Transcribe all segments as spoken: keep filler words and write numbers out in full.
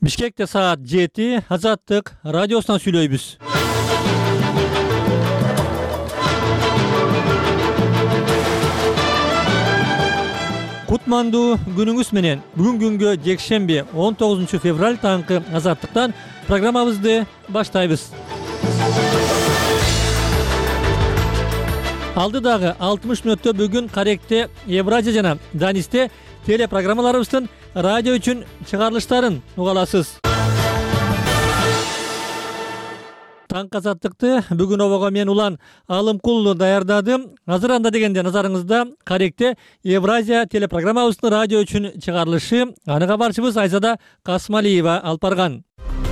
Бишкекте саат жети, Азаттык радиосунан сүйлөйбүз. Кутмандуу күнүңүз менен. Бүгүн күнгө жекшемби он тогузунчу февраль таңкы Азаттыктан программабызды баштайбыз. Алдыдагы алтымыш мүнөттө бүгүн Каректе, Евразия жана Данисте телепрограммаларыбыздын радио үчүн чыгарылыштарын уга аласыз. Таңкы Азаттыкты бүгүн обого мен Улан Алымкул даярдадым. Азыр анда дегенде назарыңызда Каректе, Евразия телепрограммабыздын радио үчүн чыгарылышы. Аны кабарчыбыз Айзада Касмалиева алып барган.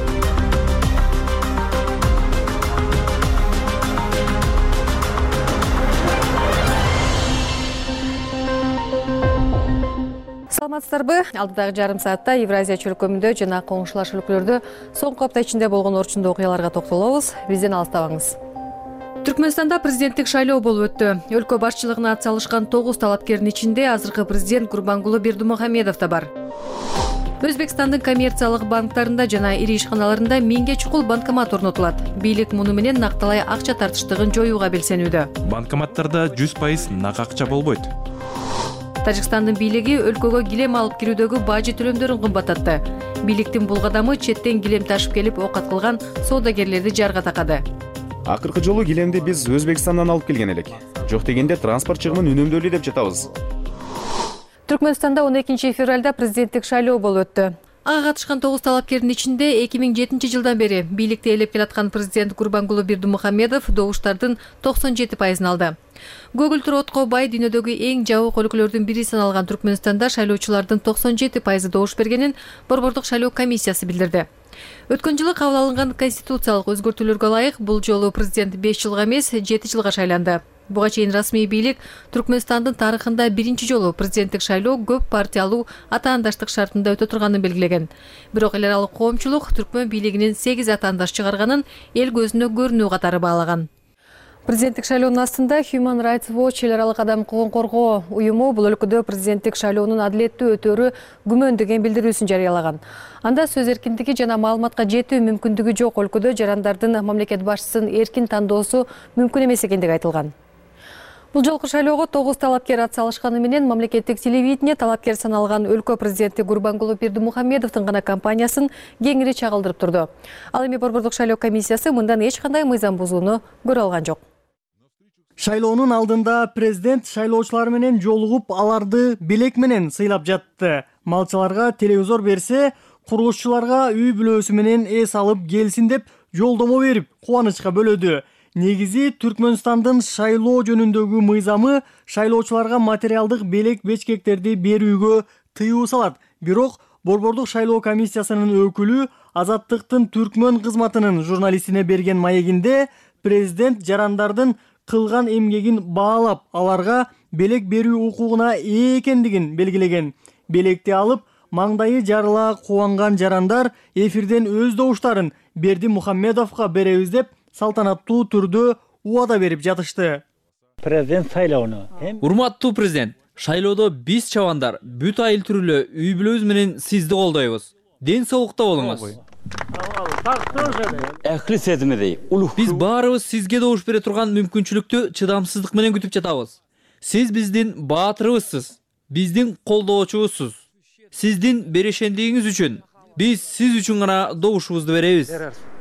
Саламатсыздарбы? Алдыдагы жарым саатта Евразия чөлкөмүндө жана коңшулаш өлкөлөрдө соңку апта ичинде болгон орчундуу окуяларга токтолобуз. Бизден алыстабаңыз. Түркмөнстанда президенттик шайлоо болуп өттү. Өлкө башчылыгына ат салышкан тогуз талапкердин ичинде азыркы президент Гурбангулы Бердимухамедов да бар. Өзбекстандын коммерциялык банктарында жана ири ишканаларында миңге чукул банкомат орнотулат. Бийлик муну менен накталай акча тартыштыгын жоюуга белсенүүдө. Банкоматтарда жүз пайыз нак акча болбойт. Тажикстандын бийлиги өлкөгө килем алып кирүүдөгү бажы төлөмдөрүн кымбаттатты. Бийликтин бул кадамы четтен килем ташып келип оокат кылган соодагерлерди жарга такады. Акыркы жолу килемди биз Өзбекстандан алып келген элек. Жок дегенде транспорт чыгымын үнөмдөлү деп жатабыз. Түркмөнстанда он экинчи февралда президенттик шайлоо болуп өттү. Ага катышкан тогуз талапкердин ичинде эки миң жетинчи жылдан бери бийликти ээлеп келаткан президент Гурбангулы Бердимухамедов добуштардын токсон жети пайызын алды. Көгүлтүр отко бай дүйнөдөгү эң жабык өлкөлөрдүн бири саналган Түркмөнстанда шайлоочулардын токсон жети пайызы добуш бергенин Борбордук шайлоо комиссиясы билдирди. Өткөн жылы кабыл алынган конституциялык өзгөртүүлөргө ылайык бул жолу президент беш жылга эмес, жети жылга шайланды. Буга чейин расмий бийлик Түркмөнстандын тарыхында биринчи жолу президенттик шайлоо көп партиялуу атаандаштык шартында өтө турганын белгилеген. Бирок эл аралык коомчулук Түркмөн бийлигинин сегиз атаандаш чыгарганын эл көзүнө көрүнүү катары баалаган. Президенттик шайлоонун астында Human Rights Watch эл аралык адам укугун коргоо уюму бул өлкөдө президенттик шайлоонун адилеттүү өтөөрү күмөн деген билдирүүсүн жарыялаган. Анда сөз эркиндиги жана маалыматка жетүү мүмкүндүгү жок өлкөдө жарандардын мамлекет башчысын эркин тандоосу мүмкүн эмес экендиги айтылган. Бул жолку шайлоого тогуз талапкер ат салышканы менен мамлекеттик телевидение талапкер саналган өлкө президенти Гурбангулы Бердимухамедовдун гана компаниясын кеңири чагылдырып турду. Ал эми Борбордук шайлоо комиссиясы мындан эч кандай мыйзам бузууну көрө алган жок. Шайлоонун алдында президент шайлоочулар менен жолугуп, аларды белек менен сыйлап жатты. Малчыларга телевизор берсе, курулушчуларга үй бүлөсү менен эс алып келсин деп жолдомо берип, кубанычка бөлөдү. Негизи Түркмөнстандын шайлоо жөнүндөгү мыйзамы шайлоочуларга материалдык белек бечкектерди берүүгө тыюу салат. Бирок Борбордук шайлоо комиссиясынын өкүлү Азаттыктын Түркмөн кызматынын журналистине берген маегинде президент жарандардын кылган эмгегин баалап, аларга белек берүү укугуна ээ экендигин белгилеген. Белекти алып, маңдайы жарыла кубанган жарандар эфирден өз добуштарын Бердимухамедовго беребиз деп салтанаттуу түрдө убада берип жатышты. Президент шайлоону. Урматтуу президент, шайлоодо биз чабандар бүт айыл түрүлө үй бүлөбүз менен сизди колдойбуз. Ден соолукта болуңуз. Биз баарыбыз сизге добуш бере турган мүмкүнчүлүктү чыдамсыздык менен күтүп жатабыз. Сиз биздин баатырыбызсыз, биздин колдоочубузсуз. Сиздин берешендигиңиз үчүн биз сиз үчүн гана добушубузду беребиз.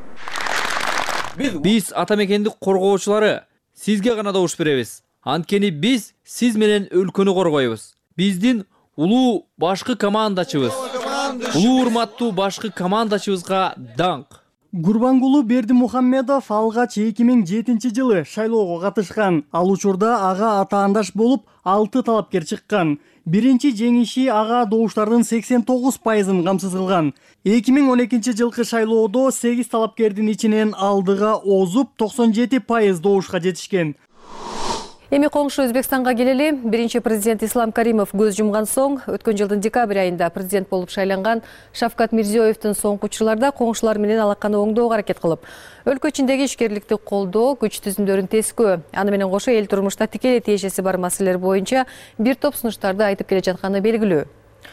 Биз ата мекендик коргоочулары сизге гана добуш беребиз. Анткени биз сиз менен өлкөнү коргойбуз. Биздин улуу башкы командачыбыз, улуу урматтуу башкы командачыбызга даңк. Гурбангулы Бердимухамедов алгач эки миң жетинчи жылы шайлоого катышкан. Ал учурда ага атаандаш болуп алты талапкер чыккан. Биринчи жеңиши ага добуштардын сексен тогуз пайызын камсыз кылган. эки миң он экинчи жылкы шайлоодо сегиз талапкердин ичинен алдыга озуп токсон жети пайыз добушка жетишкен. Эми коңшу Өзбекстанга келели. Биринчи президент Ислам Каримов көз жумган соң, өткөн жылдын декабрь айында президент болуп шайланган Шавкат Мирзиёевдин соңку учурларда коңшулар менен алаканы оңдоого аракет кылып, өлкө ичиндеги ишкерликти колдоо, күч түзүмдөрүн тескөө, аны менен кошо эл турмушта тикелей тиешеси бар маселелер боюнча бир топ сунуштарды айтып келе жатканы белгилүү.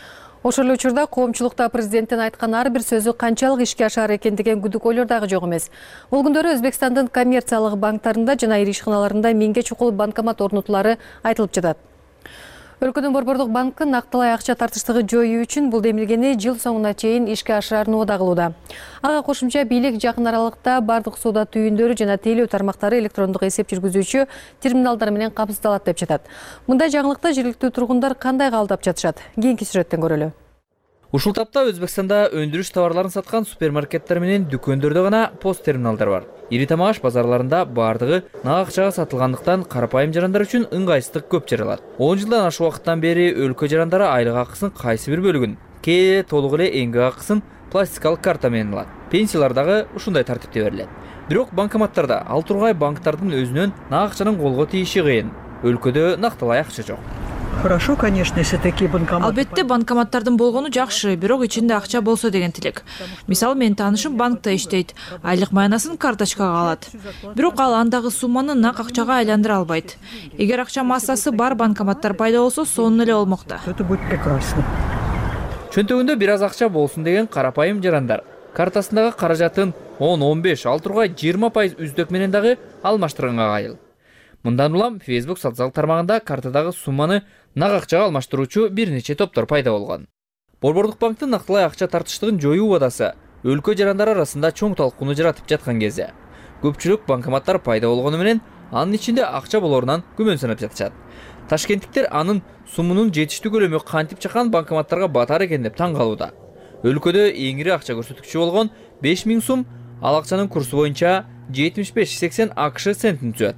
Ошол эле учурда коомчулукта президенттин айткан ар бир сөзү канчалык ишке ашар экен деген күдүкөөлөр дагы жок эмес. Бул күндөрү Өзбекстандын коммерциялык банктарында жана ири ишканаларында миңге чукул банкомат орнотулары айтылып жатат. Өлкөнүн Борбордук банкы нактылай акча тартыштыгы жоюу үчүн бул демилгени жыл соңуна чейин ишке ашырарын убада кылууда. Ага кошумча бийлик жакын аралыкта бардык соода түйүндөрү жана тейлөө тармактары электрондук эсеп жүргүзүүчү терминалдар менен камсыздалат деп жатат. Мындай жаңылыкты жергиликтүү тургундар кандай кабылдап жатышат? Кийинки сүрөттөн көрөлү. Ушул тапта Өзбекстанда өндүрүш товарларын саткан супермаркеттер менен дүкөндөрдө гана пост терминалдар бар. Ири тамак аш базарларында бардыгы нак акчага сатылгандыктан карапайым жарандар үчүн ыңгайсыздык көп жаралат. он жылдан ашык убакыттан бери өлкө жарандары айлык акысын кайсы бир бөлүгүн, кээ толук эле эмгек акысын пластикалык карта менен алат. Пенсиялар дагы ушундай тартипте берилет. Бирок банкоматтарда ал тургай банктардын өзүнөн нак акчанын колго тийиши кыйын. Өлкөдө нактылай акча жок. Хорошо, конечно, если такие банкоматы. Албетте банкоматтардын болгону жакшы, бирок ичинде акча болсо деген тилек. Мисалы менин таанышым банкта иштейт. Айлык майнасын карточкага алат. Бирок ал андагы сумманы нак акчага айландыра албайт. Эгер акча массасы бар банкоматтар пайда болсо, сонун эле болмокта. Это будет прекрасно. Чөнтөгүндө бир аз акча болсун деген карапайым жарандар картасындагы каражатын он он беш, ал тургай жыйырма пайыз үздік менен дагы алмаштырганга кайыл. Мындан улам Facebook социалдык тармагында картадагы сумманы нак акчага алмаштыруучу бир нече топтор пайда болгон. Борбордук банктын нактылай акча тартыштыгын жоюу убадасы өлкө жарандары арасында чоң талкууну жаратып жаткан кезде көпчүлүк банкоматтар пайда болгону менен анын ичинде акча болорунан күмөн санап жатышат. Ташкенттиктер анын суммунун жетиштүү көлөмү кантип чакан банкоматтарга батар экен деп таң калууда. Өлкөдө эң ири акча көрсөткүчү болгон беш миң сум ал акчанын курсу боюнча жетимиш беш сексен акш центин түзөт.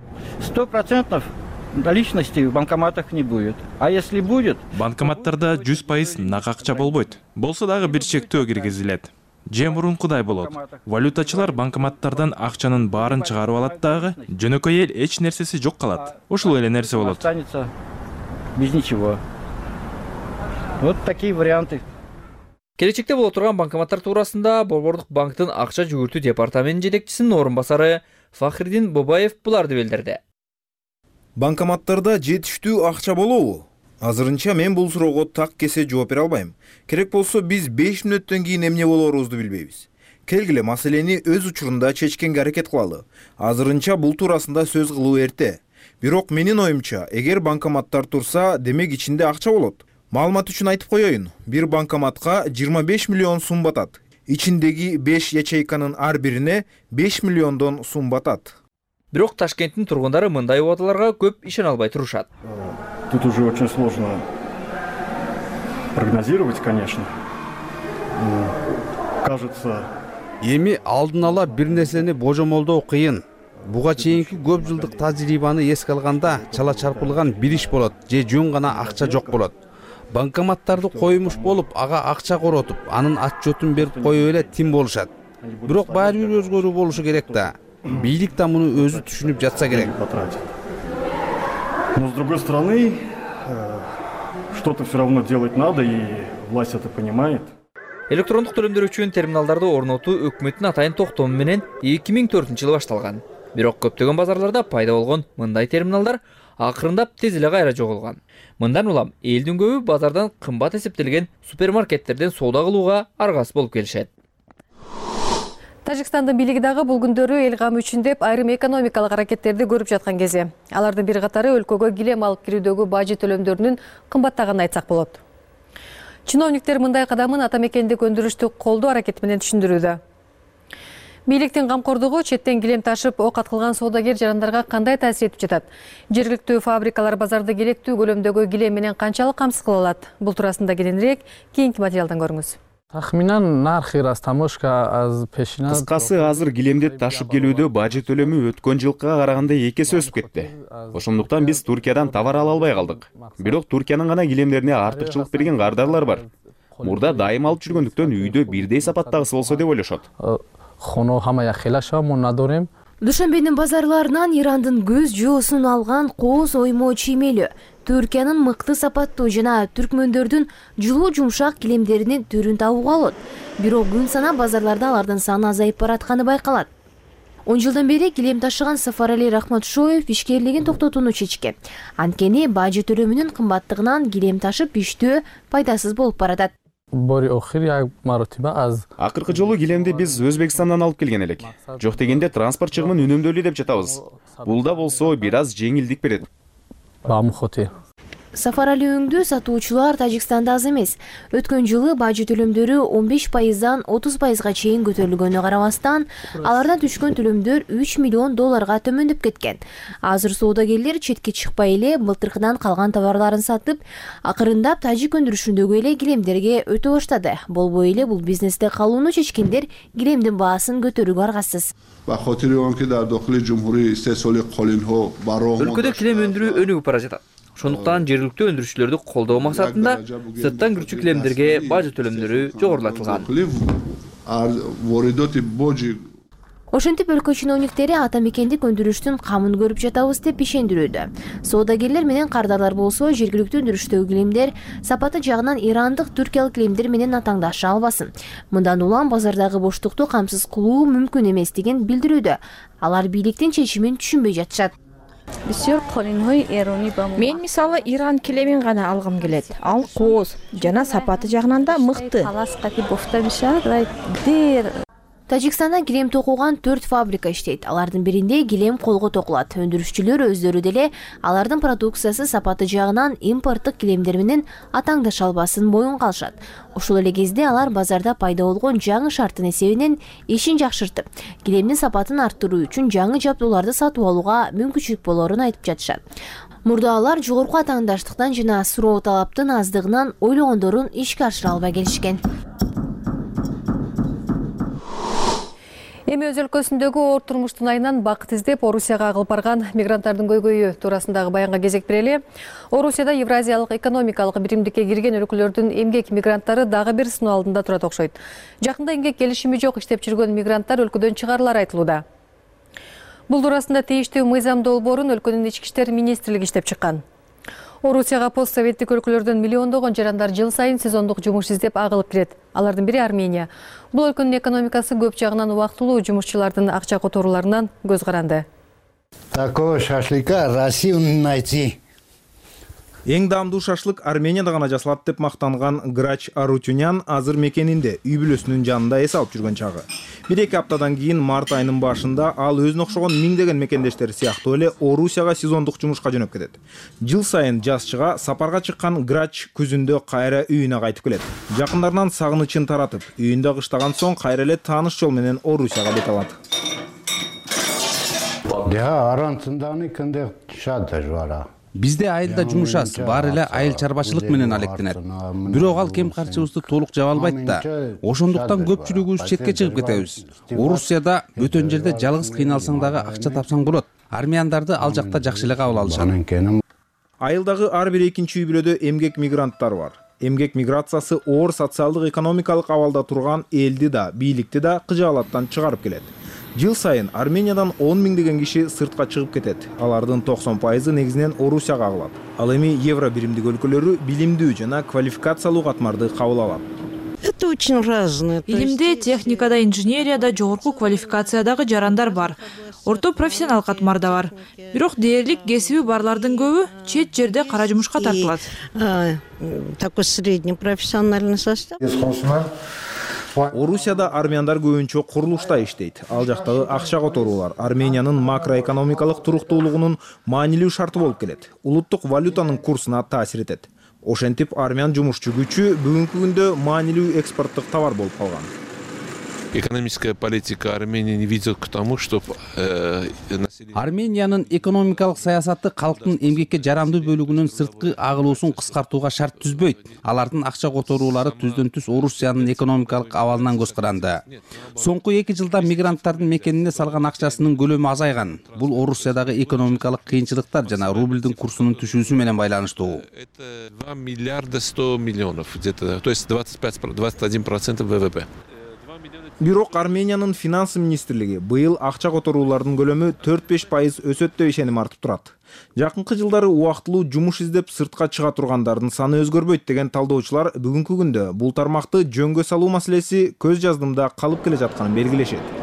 Сто процентов наличности в банкоматах не будет. А если будет? Банкоматтарда жүз пайыз нак акча болбойт. Болсо дагы бир чектөө киргизилет. Же мурункудай болот. Валютачылар банкоматтардан акчанын баарын чыгарып алат дагы, жөнөкөй эл эч нерсеси жок калат. Ошол эле нерсе болот. Останется без ничего. Вот такие варианты. Келечекте боло турган банкоматтар туурасында Борбордук банктын акча жүгүртүү департаментинин жетекчисинин орун басары Фахридин Бобаев буларды билдирди. Банкоматтарда жетиштүү акча болобу? Азырынча мен бул суроого так кесе жооп бере албайм. Керек болсо биз беш мүнөттөн кийин эмне болоорубузду билбейбиз. Келгиле маселени өз учурунда чечкенге аракет кылалы. Азырынча бул туурасында сөз кылуу эрте. Бирок менин оюмча, эгер банкоматтар турса, демек ичинде акча болот. Маалымат үчүн айтып коеюн, бир банкоматка жыйырма беш миллион сум батат. Ичиндеги беш ячейканын ар бирине беш миллиондон сум батат. Бирок Ташкенттин тургундары мындай убадаларга көп ишене албай турушат. Тут уже очень сложно прогнозировать, конечно. Кажется, эми алдын ала бир нерсени божомолдоо кыйын. Буга чейинки көп жылдык тажрыйбаны эске алганда чала чарпылган бир иш болот же жөн гана акча жок болот. Банкоматтарды коюмуш болуп, ага акча коротуп, анын отчетун берип коюп эле тим болушат. Бирок баары бир өзгөрүү болушу керек да. Бийлик да муну өзү түшүнүп жатса керек. Но с другой стороны, что-то все равно делать надо, и власть это понимает. Электрондук төлөмдөр үчүн терминалдарды орнотуу өкмөттүн атайын токтому менен эки миң төртүнчү жылы башталган. Бирок көптөгөн базарларда пайда болгон мындай терминалдар акырындап тез эле кайра жоголгон. Мындан улам элдин көбү базардан кымбат эсептелген супермаркеттерден соода кылууга аргасыз болуп келишет. Тажикстандын бийлиги дагы бул күндөрү эл камы үчүн деп айрым экономикалык аракеттерди көрүп жаткан кези. Алардын бир катары өлкөгө килем алып кирүүдөгү бажы төлөмдөрүнүн кымбаттаганын айтсак болот. Чиновниктер мындай кадамын ата мекендик өндүрүштү колдоо аракети менен түшүндүрүүдө. Бийликтин камкордугу четтен килем ташып ок аткылган соодагер жарандарга кандай таасир этип жатат? Жергиликтүү фабрикалар базарды керектүү көлөмдөгү килем менен канчалык камсыз кыла алат? Бул туурасында кененирээк кийинки материалдан көрүңүз. Кыскасы, азыр килемди ташып келүүдө бажы төлөмү өткөн жылкыга караганда эки эсе өсүп кетти. Ошондуктан биз Туркиядан товар ала албай калдык. Бирок Туркиянын гана килемдерине артыкчылык берген кардарлар бар. Мурда дайым алып жүргөндүктөн үйдө бирдей сапаттагысы болсо деп ойлошот. Душанбенин базарларынан Ирандын көз жоосун алган кооз оймо чиймелүү, Түркиянын мыкты сапаттуу жана түркмөндөрдүн жылуу жумшак килемдеринин түрүн табууга болот. Бирок күн санап базарларда алардын саны азайып баратканы байкалат. он жылдан бери килем ташыган Сафарали Рахматшоев ишкерлигин токтотууну чечкен. Анткени бажы төлөмүнүн кымбаттыгынан килем ташып иштөө пайдасыз болуп баратат. Акыркы жолу килемди биз Өзбекстандан алып келген элек. Жок дегенде транспорт чыгымын үнөмдөлүү деп жатабыз. Бул да болсо бир аз жеңилдик берет. Сафарали өңдүү сатуучулар Тажикстанда аз эмес. Өткөн жылы бажы төлөмдөрү он беш пайыздан отуз пайызга чейин көтөрүлгөнүнө карабастан, алардан түшкөн төлөмдөр үч миллион долларга төмөндөп кеткен. Азыр соодагерлер четке чыкпай эле былтыркыдан калган товарларын сатып, акырындап тажик өндүрүшүндөгү эле килемдерге өтө баштады. Болбой эле бул бизнесте калууну чечкендер килемдин баасын көтөрүүгө аргасыз. Өлкөдө килем өндүрүү өнүгүп бара жатат. Ошондуктан жергиликтүү өндүрүүчүлөрдү колдоо максатында сырттан кирүүчү килемдерге бажы төлөмдөрү жогорулатылган. Ошентип өлкө чиновниктери ата мекендик өндүрүштүн камын көрүп жатабыз деп ишендирүүдө. Соодагерлер менен кардарлар болсо жергиликтүү өндүрүштөгү килемдер сапаты жагынан ирандык, түркиялык килемдер менен атаңдаша албасын. Мындан улам базардагы боштукту камсыз кылуу мүмкүн эместигин билдирүүдө. Алар бийликтин чечимин түшүнбөй жатышат. Мен мисалы Иран килемин гана алгым келет. Ал кооз жана сапаты жагынан да мыкты. Тажикстанда килем токуган төрт фабрика иштейт. Алардын биринде килем колго токулат. Өндүрүшчүлөр өздөрү деле алардын продукциясы сапаты жагынан импорттук килемдер менен атаңдаша албасын боюнга алышат. Ошол эле кезде алар базарда пайда болгон жаңы шарттын эсебинен ишин жакшыртып, килемдин сапатын арттыруу үчүн жаңы жабдууларды сатып алууга мүмкүнчүлүк болоорун айтып жатышат. Мурда алар жогорку атаңдаштыктан жана суроо талаптын аздыгынан ойлогондорун ишке ашыра албай келишкен. Эми өз өлкөсүндөгү оор турмуштун айынан бакыт издеп Орусияга агылып барган мигранттардын көйгөйү туурасындагы баянга кезек берели. Орусияда Евразиялык экономикалык биримдикке кирген өлкөлөрдүн эмгек мигранттары дагы бир сыноо алдында турат окшойт. Жакында эмгек келишими жок иштеп жүргөн мигранттар өлкөдөн чыгарылары айтылууда. Бул туурасында тийиштүү мыйзам долбоорун өлкөнүн ички иштер министрлиги иштеп чыккан. Орусияга постсоветтик өлкөлөрдөн миллиондогон жарандар жыл сайын сезондук жумуш издеп агылып кирет. Алардын бири Армения. Бул өлкөнүн экономикасы көп жагынан убактылуу жумушчулардын акча которууларынан көз каранды. Такого шашлыка Россию найти. Эң даамдуу шашлык Арменияда гана жасалат деп мактанган Грач Арутюнян азыр мекенинде үй бүлөсүнүн жанында эс алып жүргөн чагы. бир эки аптадан кийин март айынын башында ал өзүнө окшогон миңдеген мекендештери сыяктуу эле Орусияга сезондук жумушка жөнөп кетет. Жыл сайын жаз-чыга сапарга чыккан Грач күзүндө кайра үйүнө кайтып келет. Жакындарынан сагынычын таратып, үйүндө кыштаган соң кайра эле тааныш жол менен Орусияга бет алат. Да, арантынданы кындай шада жуара. Бизде айылда жумушас, баары эле айыл чарбачылык менен алектенет. Бирок ал кем карчыбызды толук жаба албайт да. Ошондуктан көпчүлүгүбүз четке чыгып кетебиз. Орусияда бөтөн жерде жалгыз кыйналсаң дагы акча тапсаң болот. Армяндарды ал жакта жакшы эле кабыл алышат. Айылдагы ар бир экинчи үй бүлөдө эмгек мигранттар бар. Эмгек миграциясы оор социалдык экономикалык абалда турган элди да, бийликти да кыжаалаттан чыгарып келет. Жыл сайын Армениядан он миңдеген киши сыртка чыгып кетет. Алардын токсон пайызы негизинен Орусияга агылат. Ал эми евро биримдик өлкөлөрү билимдүү жана квалификациялуу катмарды кабыл алат. Это очень разное. Билимде, техникада, инженерияда жогорку квалификациядагы жарандар бар. Орто профессионал катмар да бар. Бирок дээрлик кесиби барлардын көбү чет жерде кара жумушка тартылат. Такой средний профессиональный состав. Орусияда армяндар көбүнчө курулушта иштейт. Ал жактагы акча которуулар Армениянын макроэкономикалык туруктуулугунун маанилүү шарты болуп келет. Улуттук валютанын курсуна таасир этет. Ошентип армян жумушчу күчү бүгүнкү күндө маанилүү экспорттук товар болуп калган. Экономическая политика Армении не ведет к тому, чтобы население... Армениянын экономикалык саясаты калктын эмгекке жарамдуу бөлүгүнүн сырткы агылуусун кыскартууга шарт түзбөйт. Алардын акча которуулары түздөн түз Орусиянын экономикалык абалынан көз каранды. Соңку эки жылда мигранттардын мекенине салган акчасынын көлөмү азайган. Бул Орусиядагы экономикалык кыйынчылыктар жана рубльдин курсунун түшүүсү менен байланыштуу. Это два миллиарда сто миллионов, где-то, то есть двадцать пять двадцать один процент ВВП. Бирок Армениянын финансы министрлиги быйыл акча которуулардын көлөмү төрт беш пайыз өсөт деп ишеним артып турат. Жакынкы жылдары убактылуу жумуш издеп сыртка чыга тургандардын саны өзгөрбөйт деген талдоочулар бүгүнкү күндө бул тармакты жөнгө салуу маселеси көз жаздымда калып келе жатканын белгилешет.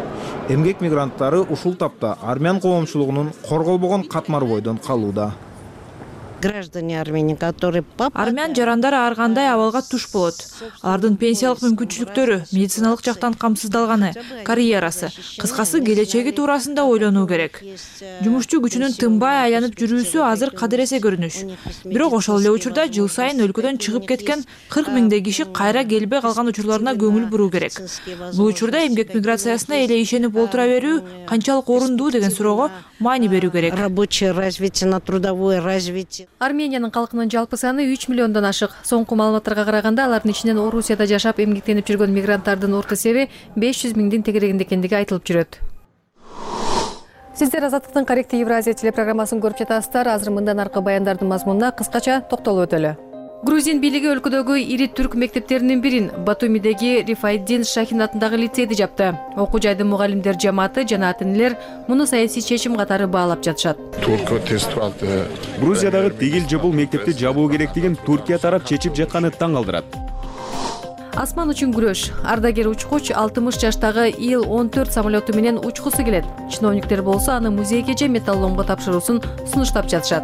Эмгек мигранттары ушул тапта армян коомчулугунун корголбогон катмар бойдон калууда. Граждане Армении, которые армян жарандары ар кандай абалга туш болот. Алардын пенсиялык мүмкүнчүлүктөрү, медициналык жактан камсыздалганы, карьерасы, кыскасы келечеги туурасында ойлонуу керек. Жумушчу күчүнүн тынбай айланып жүрүүсү азыр кадыресе көрүнүш. Бирок ошол эле учурда жыл сайын өлкөдөн чыгып кеткен кырк миңдей киши кайра келбей калган учурларына көңүл буруу керек. Бул учурда эмгек миграциясына эле ишенип олтура берүү канчалык орундуу деген суроого маани берүү керек. Рабочее развитие на трудовое развитие. Армениянын калкынын жалпы саны үч миллиондон ашык. Соңку маалыматтарга караганда, алардын ичинен Орусияда жашап эмгектенип жүргөн мигранттардын орто себеби беш жүз миңдин тегерегинде экендиги айтылып жүрөт. Сиздер Азаттыктын Корректив Евразия телепрограммасын көрүп жатасыздар. Азыр мындан аркы баяндардын мазмунуна кыскача токтолуп өтөлү. Грузин бийлиги өлкөдөгү ири түрк мектептеринин бирин Батумидеги Рифайдин Шахин атындагы лицейди жапты. Окуу жайдын мугалимдер жамааты жана ата-энелер муну саясий чечим катары баалап жатышат. Грузиядагы тигил же бул мектепти жабуу керектигин Туркия тарап чечип жатканы таң калтырат. Асман үчүн күрөш. Ардагер учкуч алтымыш жаштагы Ил он төрт самолету менен учкусу келет. Чиновниктер болсо аны музейге же металломго тапшыруусун сунуштап жатышат.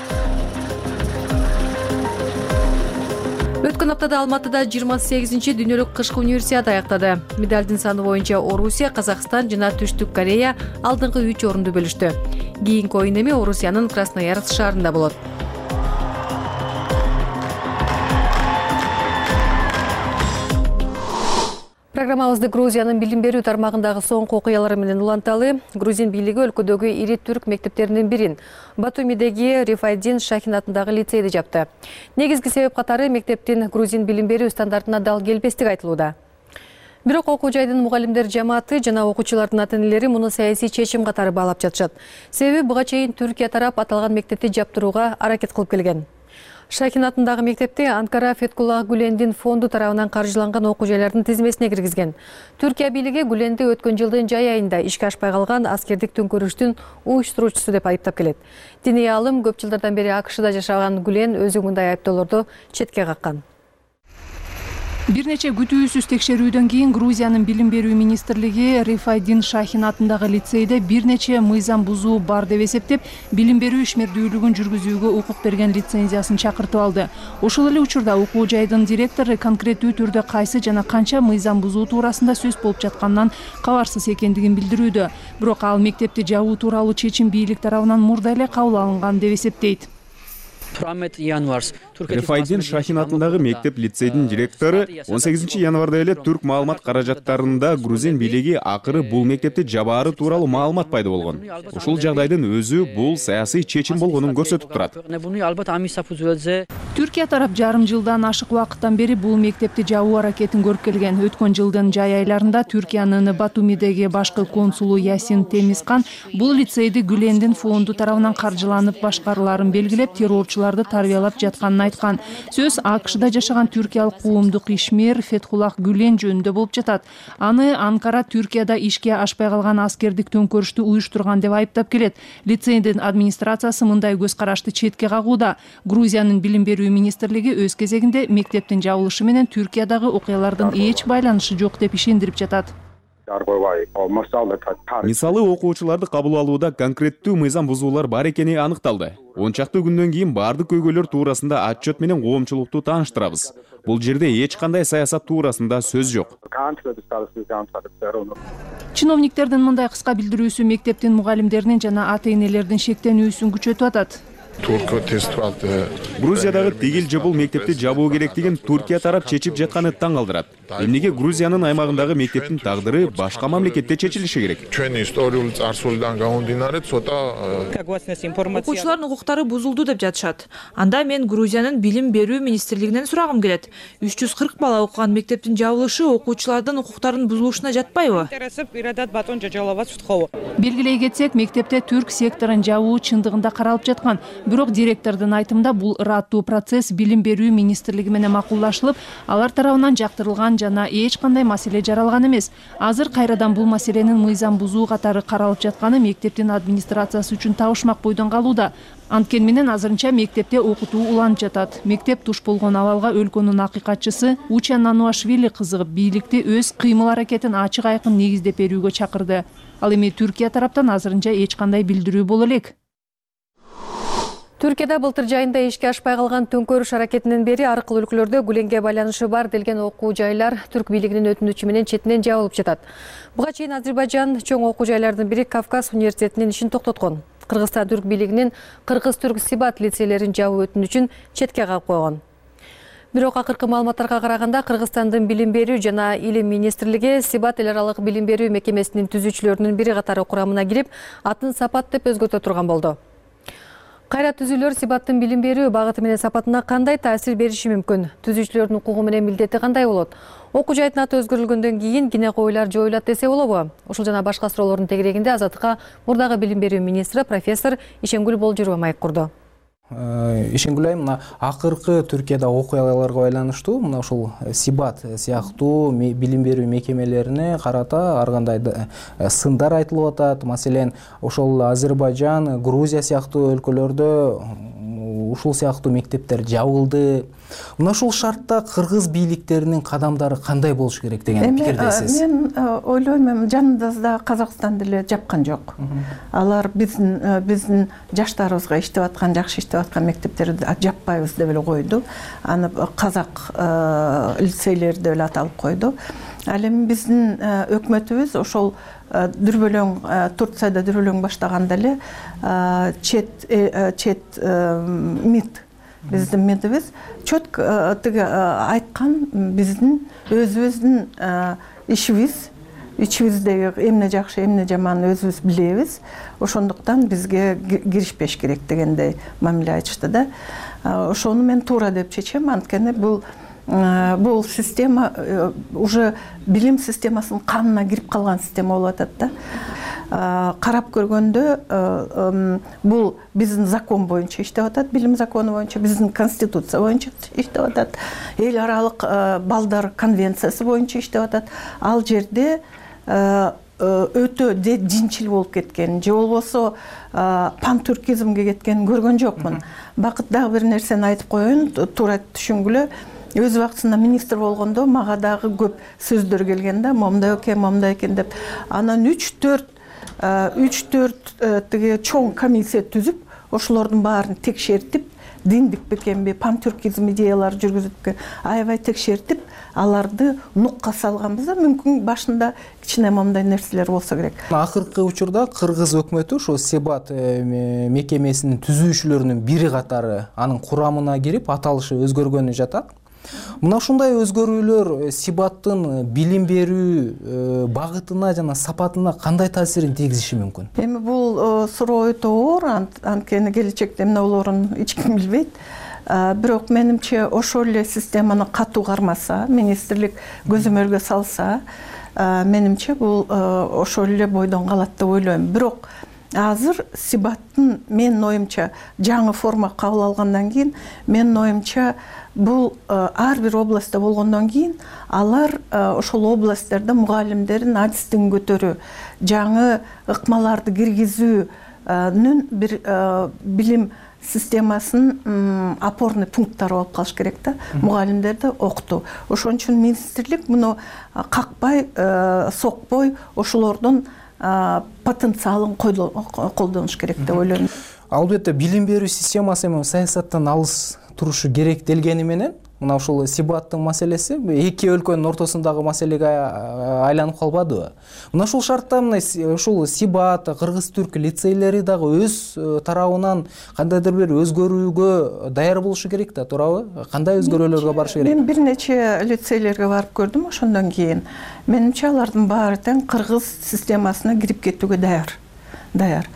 Өткөн аптада Алматыда жыйырма сегизинчи дүйнөлүк кышкы универсиада аяктады. Медалдын саны боюнча Орусия, Казакстан жана Түштүк Корея алдыңкы үч орунду бөлүштү. Кийинки оюн эми Орусиянын Красноярск шаарында болот. Программабызды Грузиянын билим берүү тармагындагы соңку окуялары менен уланталы. Грузин бийлиги өлкөдөгү ири түрк мектептеринин бирин Батумидеги Рифайдин Шахин атындагы лицейди жапты. Негизги себеп катары мектептин грузин билим берүү стандартына дал келбестиги айтылууда. Бирок окуу жайдын мугалимдер жамааты жана окуучулардын ата-энелери муну саясий чечим катары баалап жатышат. Себеби буга чейин Түркия тарап аталган мектепти жаптырууга аракет кылып келген. Шахин атындагы мектепти Анкара Феткулла Гүлендин фонду тарабынан каржыланган окуу жайлардын тизмесине киргизген. Түркия бийлиги Гүленди өткөн жылдын жай айында ишке ашпай калган аскердик төңкөрүштүн уюштуруучусу деп айыптап келет. Диний аалым көп жылдардан бери АКШда жашаган Гүлен өзү мындай айыптоолорду четке каккан. Бир нече күтүүсүз текшерүүдөн кийин Грузиянын билим берүү министрлиги Рифайдин Шахин атындагы лицейде бир нече мыйзам бузуу бар деп эсептеп, билим берүү ишмердүүлүгүн жүргүзүүгө укук берген лицензиясын чакыртып алды. Ошол эле учурда окуу жайдын директору конкреттүү түрдө кайсы жана канча мыйзам бузуу туурасында сөз болуп жатканынан кабарсыз экендигин билдирүүдө. Бирок ал мектепти жабуу тууралуу чечим бийлик тарабынан мурда эле кабыл алынган деп эсептейт. Рифайдин Шахин атындагы мектеп лицейдин директору он сегизинчи январда эле түрк маалымат каражаттарында грузин бийлиги акыры бул мектепти жабаары тууралуу маалымат пайда болгон. Ушул жагдайдын өзү бул саясий чечим болгонун көрсөтүп турат. Түркия тарап жарым жылдан ашык убакыттан бери бул мектепти жабуу аракетин көрүп келген. Өткөн жылдын жай айларында Түркиянын Батумидеги башкы консулу Ясин Темискан бул лицейди Гүлендин фонду тарабынан каржыланып башкарыларын белгилеп, террорчуларды тарбиялап жатканын айткан. Сөз АКШда жашаган түркиялык коомдук ишмер Феткуллах Гүлен жөнүндө болуп жатат. Аны Анкара Түркияда ишке ашпай калган аскердик төңкөрүштү уюштурган деп айыптап келет. Лицейдин администрациясы мындай көз карашты четке кагууда. Грузиянын билим берүү министрлиги өз кезегинде мектептин жабылышы менен Түркиядагы окуялардын эч байланышы жок деп ишендирип жатат. Мисалы, окуучуларды кабыл алууда конкреттүү мыйзам бузуулар бар экени аныкталды. он чакты күндөн кийин бардык көйгөйлөр туурасында отчет менен коомчулукту тааныштырабыз. Бул жерде эч кандай саясат туурасында сөз жок. Чиновниктердин мындай кыска билдирүүсү мектептин мугалимдеринин жана ата-энелердин шектенүүсүн күчөтүп атат. Грузиядагы тигил же бул мектепти жабуу керектигин Туркия тарап чечип жатканы таң калтырат. Эмнеге Грузиянын аймагындагы мектептин тагдыры башка мамлекетте чечилиши керек? Окуучулардын укуктары бузулду деп жатышат. Анда мен Грузиянын билим берүү министрлигинен сурагым келет. үч жүз кырк бала окуган мектептин жабылышы окуучулардын укуктарынын бузулушуна жатпайбы? Белгилей кетсек, мектепте түрк секторун жабуу чындыгында каралып жаткан. Бирок директордун айтымында бул ыраттуу процесс билим берүү министрлиги менен макулдашылып, алар тарабынан жактырылган жана эч кандай маселе жаралган эмес. Азыр кайрадан бул маселенин мыйзам бузуу катары каралып жатканы мектептин администрациясы үчүн табышмак бойдон калууда. Анткени менен азырынча мектепте окутуу уланып жатат. Мектеп туш болгон абалга өлкөнүн акыйкатчысы Уча Нануашвили кызыгып, бийликти өз кыймыл аракетин ачык айкын негиздеп берүүгө чакырды. Ал эми Түркия тараптан азырынча эч кандай билдирүү боло элек. Түркияда былтыр жайында ишке ашпай калган төңкөрүш аракетинен бери аркыл өлкөлөрдө гүленге байланышы бар делген окуу жайлар түрк бийлигинин өтүнүчү менен четинен жабылып жатат. Буга чейин Азербайжан чоң окуу жайлардын бири Кавказ университетинин ишин токтоткон. Кыргызстан түрк бийлигинин кыргыз-түрк Сибат лицейлерин жабуу өтүнүчүн четке кагып койгон. Бирок акыркы маалыматтарга караганда Кыргызстандын билим берүү жана илим министрлиги Сибат эл аралык билим берүү мекемесинин түзүүчүлөрүнүн бири катары курамына кирип, атын Сапат деп өзгөртө турган болду. Кайра түзүүлөр Сибаттын билим берүү багыты менен сапатына кандай таасир бериши мүмкүн? Түзүүчүлөрдүн укугу менен милдети кандай болот? Окуу жайдын аты өзгөрүлгөндөн кийин кине койлар жоюлат десе болобу? Ушул жана башка суроолордун тегерегинде Азаттыкка мурдагы билим берүү министри профессор Ишенгүл Болжурова маек курду. Ишенгүл айым, мына акыркы Түркияда окуяларга байланыштуу мына ушул Сибат сыяктуу билим берүү мекемелерине карата ар кандай сындар айтылып атат. Маселен, ошол Азербайжан, Грузия сыяктуу өлкөлөрдө ушул сыяктуу мектептер жабылды. Мына ушул шартта кыргыз бийликтеринин кадамдары кандай болуш керек деген пикирдесиз? Мен ойлойм, жаныбызда Казакстан деле жапкан жок. Алар биздин биздин жаштарыбызга иштеп аткан, жакшы иштеп аткан мектептерди жаппайбыз деп эле койду. Аны казак лицейлери деп эле аталып койду. Ал эми биздин өкмөтүбүз ошол дүрбөлөң Турцияда дүрбөлөң баштаганда эле чет чет мид биздин медибиз четко тиги айткан, биздин өзүбүздүн ишибиз, ичибиздеги эмне жакшы, эмне жаман өзүбүз билебиз. Ошондуктан бизге киришпеш керек дегендей мамиле айтышты да. Ошону мен туура деп чечем, анткени бул бул система уже билим системасынын канына кирип калган система болуп атат да. Карап көргөндө бул биздин закон боюнча иштеп атат, билим закону боюнча, биздин конституция боюнча иштеп атат, эл аралык балдар конвенциясы боюнча иштеп атат. Ал жерде өтө динчил болуп кеткен, же болбосо пантүркизмге кеткен көргөн жокмун. Бакыт дагы бир нерсени айтып коеюн, туура түшүнгүлө. Өз вакытында министр болгондо мага дагы көп сөздөр келген да, момундай экен, момундай экен деп. Анан үч төрт үч төрт тиги чоң комиссия түзүп, ошолордун баарын текшертип, диндик бекенби, пантүркизм идеялары жүргүзүп, аябай текшертип, аларды нукка салганбыз да, мүмкүн башында кичине момундай нерселер болсо керек. Акыркы учурда кыргыз өкмөтү ошо Сибат мекемесинин түзүүчүлөрүнүн бири катары анын курамына кирип, аталышы өзгөргөнү жатат. Мына ушундай өзгөрүүлөр Сибаттын билим берүү багытына жана сапатына кандай таасирин тийгизиши мүмкүн? Эми бул суроо өтө оор, анткени келечекте эмне болоорун эч ким билбейт. Бирок менимче ошол эле системаны катуу кармаса, министрлик көзөмөлгө салса, менимче бул ошол эле бойдон калат деп ойлойм. Бирок азыр Сибаттын менин оюмча жаңы форма кабыл алгандан кийин, менин оюмча бул ар бир областта болгондон кийин алар ошол областьтарда мугалимдердин адистигин көтөрүү, жаңы ыкмаларды киргизүүнүн бир билим системасынын опорный пункттары болуп калыш керек да, мугалимдерди окутуу. Ошон үчүн министрлик муну какпай, сокпой, ошолордун потенциалын колдонуш керек деп ойлойм. Албетте билим берүү системасы эми саясаттан алыс турушу керек делгени менен, мына ушул Сибаттын маселеси эки өлкөнүн ортосундагы маселеге айланып калбадыбы? Мына ушул шартта мына ушул Сибат, кыргыз-түрк лицейлери дагы өз тарабынан кандайдыр бир өзгөрүүгө даяр болушу керек да, туурабы? Кандай өзгөрүүлөргө барышы керек? Мен бир нече лицейлерге барып көрдүм, ошондон кийин менимче алардын баары тең кыргыз системасына кирип кетүүгө даяр. Даяр.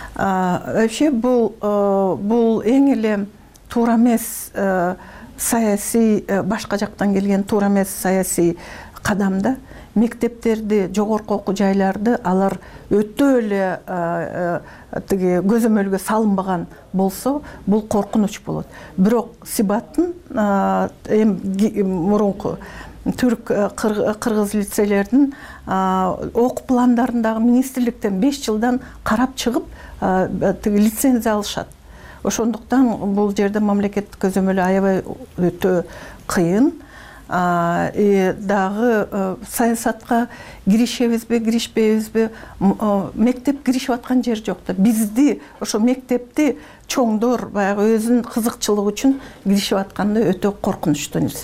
Вообще бул бул эң эле туура эмес саясий, башка жактан келген туура эмес саясий кадам да. мектептерди, жогорку окуу жайларды алар өтө эле тиги көзөмөлгө салынбаган болсо, бул коркунуч болот. Бирок Сибаттын эми мурунку түрк кыргыз лицейлердин окуу пландарындагы министрликтен беш жылдан карап чыгып тиги лицензия алышат. Ошондуктан бул жерде мамлекеттик көзөмөлү аябай өтө кыйын. Дагы саясатка киришебизби, киришпейбизби, мектеп киришип аткан жер жок да. Бизди ошо мектепти чоңдор баягы өзүнүн кызыкчылыгы үчүн киришип атканы өтө коркунучтуу нерсе.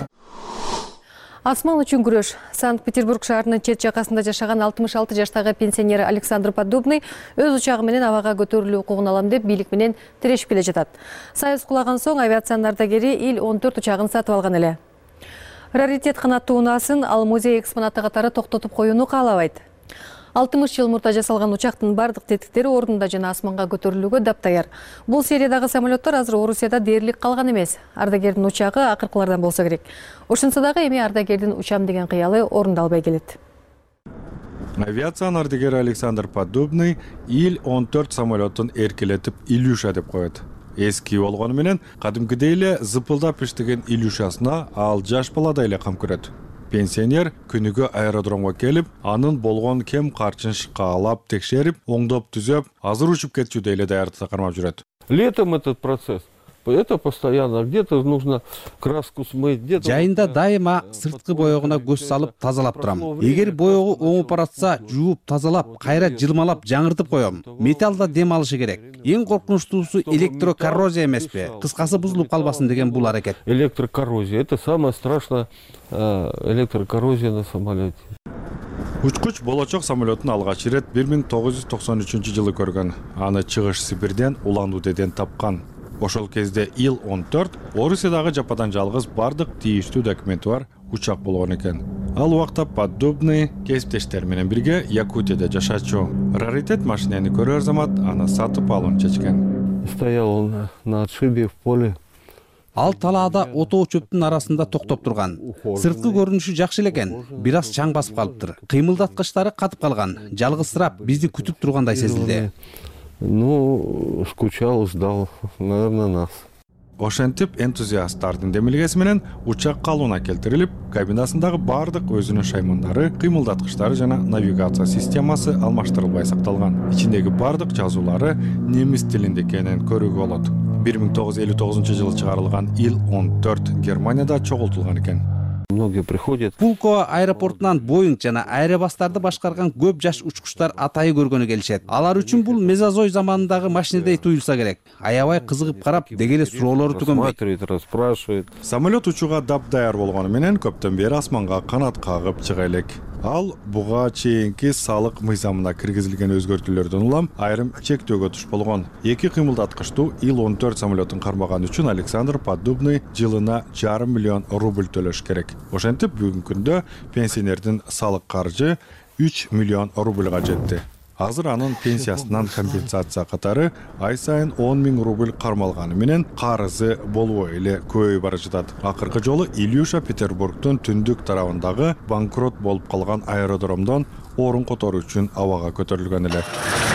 Асман үчүн күрөш. Санкт-Петербург шаарынын чет жакасында жашаган алтымыш алты жаштагы пенсионер Александр Поддубный өз учагы менен абага көтөрүлүү укугун алам деп бийлик менен тирешип келе жатат. Союз кулаган соң авиациянын ардагери Ил он төрт учагын сатып алган эле. Раритет канаттуу унаасын ал музей экспонаты катары токтотуп коюуну каалабайт. алтымыш жыл мурда жасалган учактын бардык тетиктери ордунда жана асманга көтөрүлүүгө даптаяр. Бул сериядагы самолеттор азыр Орусияда дээрлик калган эмес. Ардагердин учагы акыркылардан болсо керек. Ошентсе дагы эми ардагердин учам деген кыялы орундалбай келет. Авиациянын ардагери Александр Поддубный Ил он төрт самолеттун эркелетип Илюша деп коет. Эски болгону менен кадимкидей эле зыпылдап иштеген Илюшасына ал жаш баладай эле кам көрөт. Пенсионер күнүгө аэродромго келип, анын болгон кем карчын шкаалап, текшерип, оңдоп түзөп, азыр учуп кетчү эле даярдыкта кармап жүрөт. Летом этот процесс, это постоянно, где-то нужно краску смыть, где-то... Жайында дайыма сырткы боёгуна көз салып тазалап турам. Эгер боёгу оңуп баратса, жууп, тазалап, кайра жылмалап, жаңыртып коем. Металлда дем алышы керек. Эң коркунучтуусу электрокоррозия эмеспи? Кыскасы бузулуп калбасын деген бул аракет. Электрокоррозия, это самое страшное, электрокоррозия на самолете. Учкуч болочок самолеттун алгач ирет бир миң тогуз жүз токсон үчүнчү жылы көргөн. Аны Чыгыш Сибирден, Улан-Удеден тапкан. Ошол кезде Ил он төрт Орусиядагы жападан жалгыз бардык тийиштүү документи бар учак болгон экен. Ал убакта Поддубный кесиптештери менен бирге Якутияда жашачу. Раритет машинени көрөр замат аны сатып алууну чечкен. Стоял он на отшибе в поле. Ал талаада отоо чөптүн арасында токтоп турган. Сырткы көрүнүшү жакшы эле экен. Бир аз чаң басып калыптыр. Кыймылдаткычтары катып калган. Жалгызсырап бизди күтүп тургандай сезилди. Ну, скучал, ждал, наверное, нас. Ошентип энтузиасттардын демилгеси менен учак калууна келтирилип, кабинасындагы бардык өзүнүн шаймандары, кыймылдаткычтары жана навигация системасы алмаштырылбай сакталган. Ичиндеги бардык жазуулары немис тилинде экенин көрүүгө болот. бир миң тогуз жүз элүү тогузунчу жылы чыгарылган Ил он төрт Германияда чогултулган экен. Многие приходят. Пулково аэропортунан Боинг жана Airbus'тарды башкарган көп жаш учкучтар атайы көргөнү келишет. Алар үчүн бул мезозой заманындагы машинедей туюлса керек. Аябай кызыгып карап, деги эле суроолору түгөнбөйт. Самолет учууга дапдаяр болгону менен көптөн бери асманга канат кагып чыга элек. Ал буга чейинки салык мыйзамына киргизилген өзгөртүүлөрдөн улам айрым чектөөгө туш болгон. Эки кыймылдаткычтуу Ил он төрт самолетун кармаган үчүн Александр Поддубный жылына жарым миллион рубль төлөш керек. Ошентип бүгүнкү күндө пенсионердин салык каржы үч миллион рубльга жетти. Азыр анын пенсиясынан компенсация катары ай сайын он миң рубль кармалганы менен карызы болбой эле көбөйүп бара жатат. Акыркы жолу Илюша Петербургдун түндүк тарабындагы банкрот болуп калган аэродромдон орун которуу үчүн абага көтөрүлгөн эле.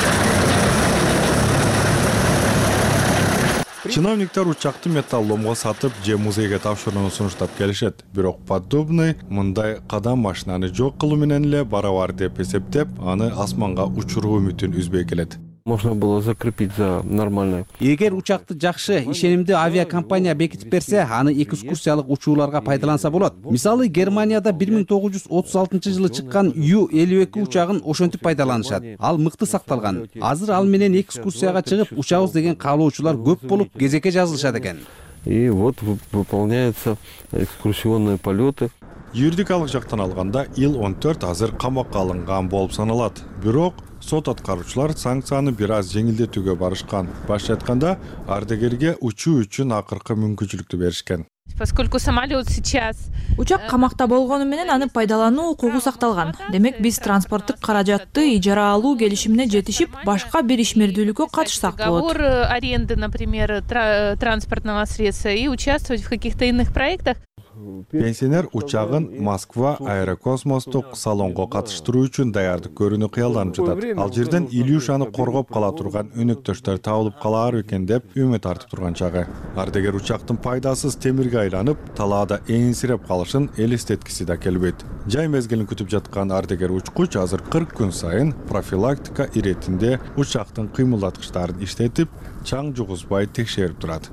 Чиновниктер учакты металломго сатып же музейге тапшырууну сунуштап келишет. Бирок Поддубный мындай кадам машинаны жок кылуу менен эле барабар деп эсептеп, аны асманга учуруу үмүтүн үзбөй келет. Можно было закрепить за нормальное. Эгер учакты жакшы, ишенимдүү авиакомпания бекитип берсе, аны экскурсиялык учууларга пайдаланса болот. Мисалы, Германияда бир миң тогуз жүз отуз алтынчы жылы чыккан Ю элүү эки учагын ошентип пайдаланышат. Ал мыкты сакталган. Азыр ал менен экскурсияга чыгып, учабыз деген каалоочулар көп болуп, кезекке жазылышат экен. И вот выполняются экскурсионные полеты. Юридикалык жактан алганда Ил он төрт азыр камакка алынган болуп саналат. Бирок сот аткаруучулар санкцияны бир аз жеңилдетүүгө барышкан. Башка айтканда, ардагерге учуу үчүн акыркы мүмкүнчүлүктү беришкен. Поскольку самолет сейчас учак камакта болгону менен аны пайдалануу укугу сакталган. Демек биз транспорттук каражатты ижара алуу келишимине жетишип, башка бир ишмердүүлүккө катышсак болот. Договор аренды, например, транспортного средства и участвовать в каких-то иных проектах. пенсионер учагын Москва аэрокосмостук салонго катыштыруу үчүн даярдык көрүүнү кыялданып жатат. Ал жерден Илюшаны коргоп кала турган өнөктөштөр табылып калаар экен деп үмүт артып турган чагы. Ардегер учактын пайдасыз темирге айланып, талаада эңсиреп калышын элестеткиси да келбейт. Жай мезгилин күтүп жаткан ардегер учкуч азыр кырк күн сайын профилактика иретинде учактын кыймылдаткычтарын иштетип, чаң жугузбай текшерип турат.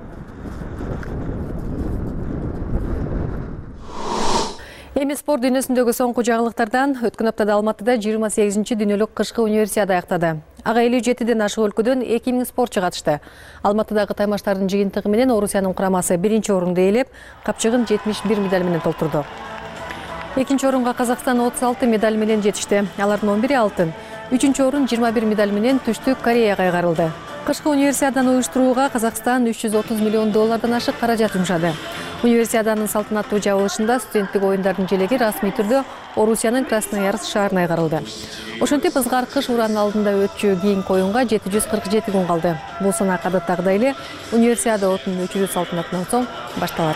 Эми спорт дүйнөсүндөгү соңку жаңылыктардан өткөн аптада Алматыда жыйырма сегизинчи дүйнөлүк кышкы универсиада аяктады. Ага элүү жетиден ашык өлкөдөн эки миң спортчу катышты. Алматыдагы таймаштардын жыйынтыгы менен Орусиянын курамасы биринчи орунду ээлеп, капчыгын жетимиш бир медаль менен толтурду. Экинчи орунга Казакстан отуз алты медаль менен жетишти. Алардын он бири алтын. Үчүнчү орун жыйырма бир медаль менен Түштүк Кореяга кайгарылды. Кышкы универсиаданы уюштурууга Казакстан үч жүз отуз миллион доллардан ашык каражат жумшады. Универсиаданын салтанаттуу жабылышында студенттик оюндардын желеги расмий түрдө Орусиянын Красноярск шаарына кайгарылды. Ошентип ызгар кыш уранын алдында өтчү кийинки оюнга жети жүз кырк жети күн калды. Бул санак адаттагыдай эле универсиада отунун өчүрүү салтанатынан соң башталат.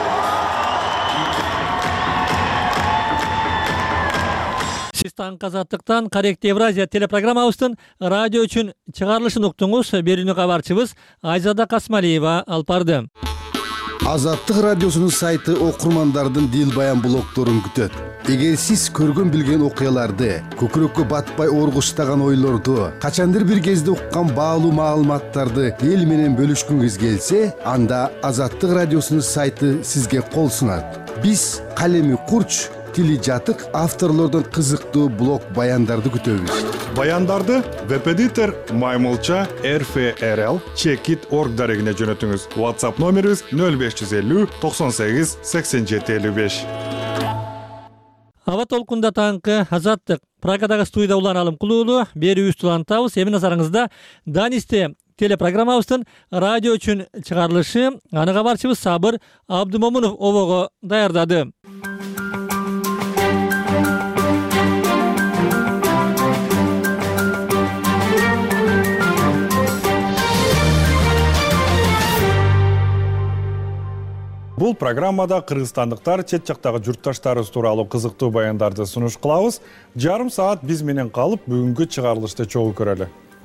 Сиз таңкы азаттыктан Коррект Евразия телепрограммабыздын радио үчүн чыгарылышын уктуңуз. Берүүнү кабарчыбыз Айзада Касмалиева алып барды. Азаттык радиосунун сайты окурмандардын дил баян блогторун күтөт. Эгер сиз көргөн билген окуяларды, көкүрөккө батпай оргуштаган ойлорду, качандыр бир кезде уккан баалуу маалыматтарды эл менен бөлүшкүңүз келсе, анда Азаттык радиосунун сайты сизге кол сунат. Биз калеми курч, тили жатык авторлордун кызыктуу блог баяндарды күтөбүз. Баяндарды веб-эдитор Маймылча эр эф эр эл чекит точка орг дарегине жөнөтүңүз. WhatsApp номерибиз нөл беш жүз элүү токсон сегиз сексен жети элүү беш. Аба толкунда таңкы азаттык. Прагадагы студияда Улан Алымкулуулу берүүбүздү улантабыз. Эми назарыңызда Данисте телепрограммабыздын радио үчүн чыгарылышы. Аны кабарчыбыз Сабыр Абдымомунов обого даярдады. Бул программада кыргызстандыктар чет жактагы журтташтарыбыз тууралуу кызыктуу баяндарды сунуш кылабыз. Жарым саат биз менен калып, бүгүнкү чыгарылышты чогуу көрөлү.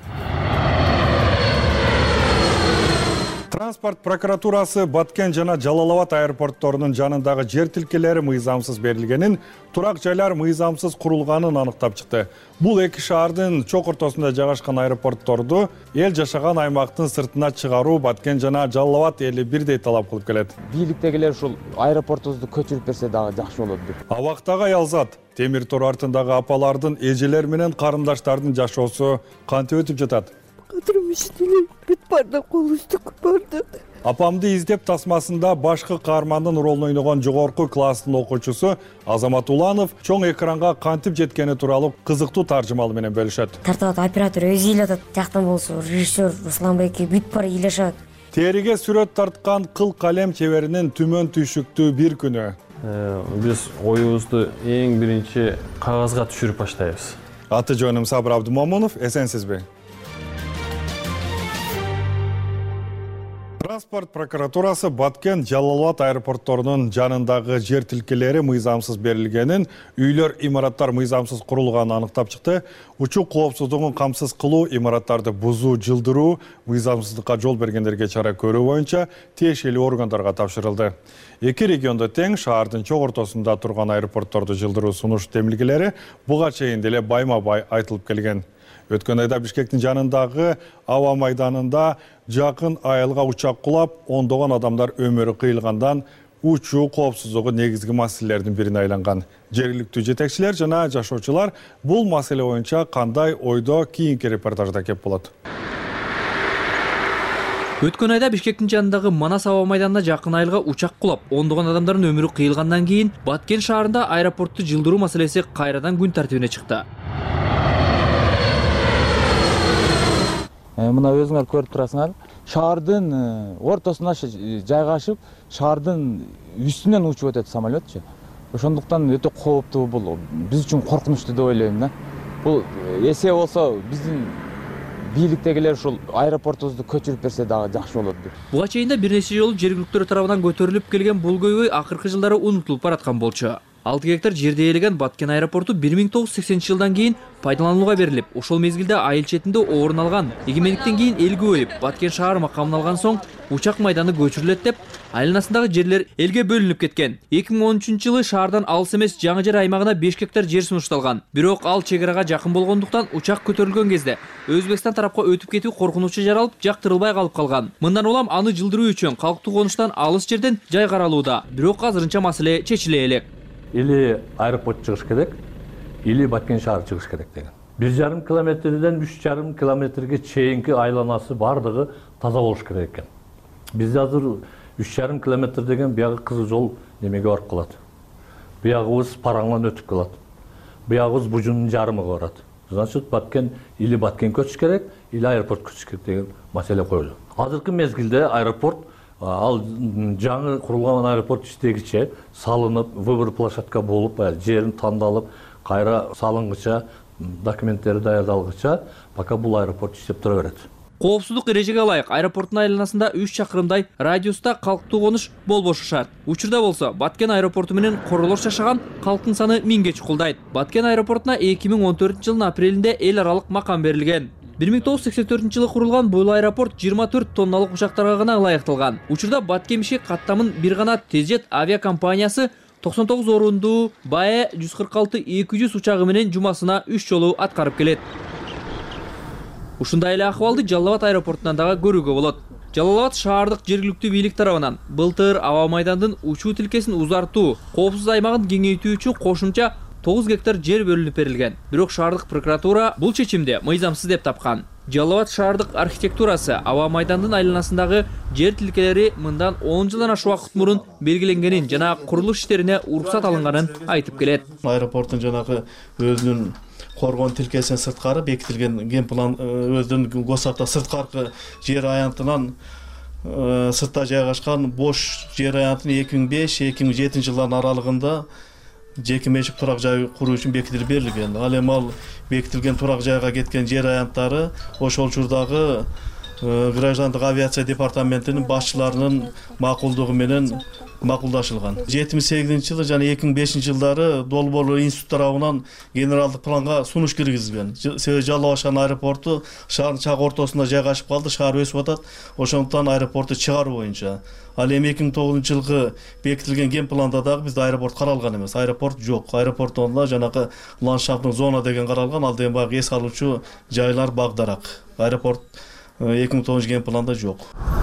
Транспорт прокуратурасы Баткен жана Жалал-Абад аэропортторунун жанындагы жер тилкелери мыйзамсыз берилгенин, турак жайлар мыйзамсыз курулганын аныктап чыкты. Бул эки шаардын чок ортосунда жайгашкан аэропортторду эл жашаган аймактын сыртына чыгаруу Баткен жана Жалал-Абад эли бирдей талап кылып келет. Бийликтегилер ушул аэропортубузду көчүрүп берсе дагы жакшы болот деп. Абактагы аялзат, темир тор артындагы апалардын, эжелер менен карындаштардын жашоосу кантип өтүп жатат? Кадырмышдылы бүт барды колустук барды. Апамды издеп тасмасында башкы каармандын ролун ойногон жогорку класстын окуучусу Азамат Уланов чоң экранга кантип жеткени тууралуу кызыктуу таржымалы менен бөлүшөт. Тартат оператор өзү ыйлатат, жактан болсо режиссер Русланбеки бүт бары ыйлашат. Териге сүрөт тарткан кыл калем чеберинин түмөн түйшүктүү бир күнү. Биз оюбузду эң биринчи кагазга түшүрүп баштайбыз. Аты жөнүм Сабыр Абдымомунов, эсенсизби? Транспорт прокуратурасы Баткен Жалал-Абад аэропортторунун жанындагы жер тилкелери мыйзамсыз берилгенин, үйлөр, имараттар мыйзамсыз курулганын аныктап чыкты. Учуу коопсуздугун камсыз кылуу, имараттарды бузуу, жылдыруу, мыйзамсыздыкка жол бергендерге чара көрүү боюнча тиешелүү органдарга тапшырылды. Эки региондо тең шаардын чок ортосунда турган аэропортторду жылдыруу сунуш темилгелери буга чейин деле байма-бай айтылып келген. Өткөн айда Бишкектин жанындагы аба майданында жакын айылга учак кулап, ондогон адамдар өмүрү кыйылгандан учуу коопсуздугу негизги маселелердин бирине айланган. Жергиликтүү жетекчилер жана жашоочулар бул маселе боюнча кандай ойдо, кийинки репортажда кеп болот. Өткөн айда Бишкектин жанындагы Манас аба майданына жакын айылга учак кулап, ондогон адамдардын өмүрү кыйылгандан кийин Баткен шаарында аэропортту жылдыруу маселеси кайрадан күн тартибине чыкты. Мына өзүңөр көрүп турасыңар, шаардын ортосуна жайгашып, шаардын үстүнөн учуп өтөт самолетчу. Ошондуктан өтө кооптуу, бул биз үчүн коркунучтуу деп ойлойм да. Бул эсе болсо биздин бийликтегилер ушул аэропортубузду көчүрүп берсе дагы жакшы болот деп. Буга чейин да бир нече жолу жергиликтер тарабынан көтөрүлүп келген бул көйгөй акыркы жылдары унутулуп бараткан болчу. алты гектар жерде ээлеген Баткен аэропорту бир миң тогуз жүз сексенинчи жылдан кийин пайдаланууга берилип, ошол мезгилде айыл четинде орун алган эгемендиктен кийин элге бөлүп, Баткен шаар макамын алган соң учак майданы көчүрүлөт деп айланасындагы жерлер элге бөлүнүп кеткен. эки миң он үчүнчү жылы шаардан алыс эмес жаңы жер аймагына беш гектар жер сунушталган. Бирок ал чек-арага жакын болгондуктан учак көтөрүлгөн кезде Өзбекстан тарапка өтүп кетүү коркунучу жаралып, жактырылбай калып калган. Мындан улам аны жылдыруу үчүн калктуу конуштан алыс жерден жай каралууда. Бирок азырынча маселе чечиле элек. Или аэропорт чыгыш керек, или Баткен шаар чыгыш керек деген. бир жарым километрден үч жарым километрге чейинки айланасы бардыгы таза болуш керек экен. Бизде азыр үч жарым километр деген биягы кызыл жол немеге барып калат. Биягыбыз Параңдан өтүп калат. Биягыбыз Бужунун жарымыга барат. Значит, Баткен или Баткен көчүш керек, или аэропорт көчүш керек деген маселе коюлду. Азыркы мезгилде аэропорт ал жаңы курулган аэропорт иштегиче салынып, выбор площадка болуп, жерин тандалып, кайра салынгыча, документтери даярдалгыча, пока бул аэропорт иштеп тура берет. Коопсуздук эрежеге ылайык аэропорттун айланасында үч чакырымдай радиуста калктуу конуш болбошу шарт. Учурда болсо Баткен аэропорту менен королор жашаган калктын саны миңге чукулдайт. Баткен аэропортуна эки миң он төртүнчү жылдын апрелинде эл аралык макам берилген. бир миң тогуз жүз сексен төртүнчү жылы курулган бул аэропорт жыйырма төрт тонналык учактарга гана ылайыкталган. Учурда Баткен бишкек каттамын бир гана Тезжет авиакомпаниясы токсон тогуз орундуу Баэ жүз кырк алты эки жүз учагы менен жумасына үч жолу аткарып келет. Ушундай эле акыбалды Жалал Абад аэропортунан дагы көрүүгө болот. Жалал Абад шаардык жергиликтүү бийлик тарабынан былтыр аба майдандын учуу тилкесин узартуу, коопсуз аймагын кеңейтүү үчүн кошумча тогуз гектар жер бөлүнүп берилген. Бирок шаардык прокуратура бул чечимди мыйзамсыз деп тапкан. Жалал Абад шаардык архитектурасы аба майдандын айланасындагы жер тилкелери мындан он жылдан ашык убакыт мурун белгиленгенин жана курулуш иштерине уруксат алынганын айтып келет. Аэропорттун жанагы өзүнүн коргон тилкесинен сырткары бекитилген ген план өзүнүн госакта сырткаркы жер аянтынан сыртта жайгашкан бош жер аянтын эки миң беш эки миң жетинчи жылдардын аралыгында жеке менчик турак жай куруу үчүн бекитилип берилген. Ал эми ал бекитилген турак жайга кеткен жер аянттары ошол учурдагы граждандык авиация департаментинин башчыларынын макулдугу менен макулдашылган. жетимиш сегизинчи жылы жана эки миң бешинчи жылдары долбоорлор институт тарабынан генералдык планга сунуш киргизилген. Себеби Жалал Абад шаарынын аэропорту шаардын чак ортосунда жайгашып калды, шаар өсүп атат. Ошондуктан аэропорту чыгаруу боюнча. Ал эми эки миң тогузунчу жылкы бекитилген ген планда дагы бизде аэропорт каралган эмес. Аэропорт жок. Аэропортунда жанагы ландшафттык зона деген каралган. Ал эми баягы эс алуучу жайлар багдарак. Аэропорт эки миң тогузунчу ген планда жок.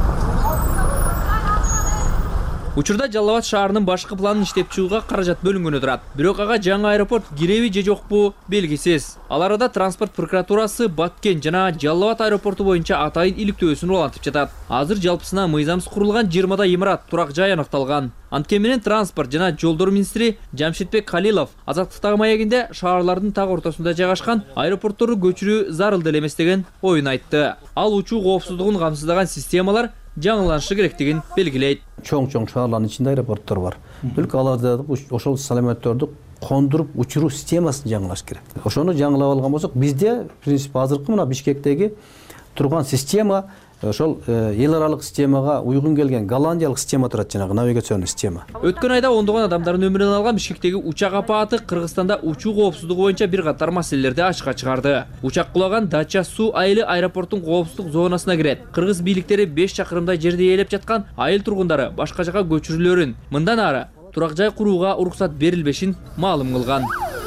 Учурда Жалал Абад шаарынын башкы планын иштеп чыгууга каражат бөлүнгөнү турат. Бирок ага жаңы аэропорт киреби же жокпу белгисиз. Ал арада транспорт прокуратурасы Баткен жана Жалал Абад аэропорту боюнча атайын иликтөөсүн улантып жатат. Азыр жалпысына мыйзамсыз курулган жыйырмадай имарат, турак жай аныкталган. Анткени менен транспорт жана жолдор министри Жамшитбек Халилов азаттыктагы маегинде шаарлардын так ортосунда жайгашкан аэропортторду көчүрүү зарыл деле эмес деген оюн айтты. Ал учуу коопсуздугун камсыздаган системалар жаңыланышы керектигин белгилейт. Чоң-чоң шаарлардын ичинде аэропорттор бар. Только аларда ошол самолеттерди кондуруп учуруу системасын жаңылаш керек. Ошону жаңылап алган болсок, бизде принцип азыркы мына Бишкектеги турган система ошол эл аралык системага уйгун келген голландиялык система турат, жанагы навигационный система. Өткөн айда ондогон адамдардын өмүрүн алган Бишкектеги учак апааты Кыргызстанда учуу коопсуздугу боюнча бир катар маселелерди ачыкка чыгарды. Учак кулаган Дача суу айылы аэропорттун коопсуздук зонасына кирет. Кыргыз бийликтери беш чакырымдай жерде ээлеп жаткан айыл тургундары башка жака көчүрүлөрүн, мындан ары турак жай курууга уруксат берилбешин маалым кылган.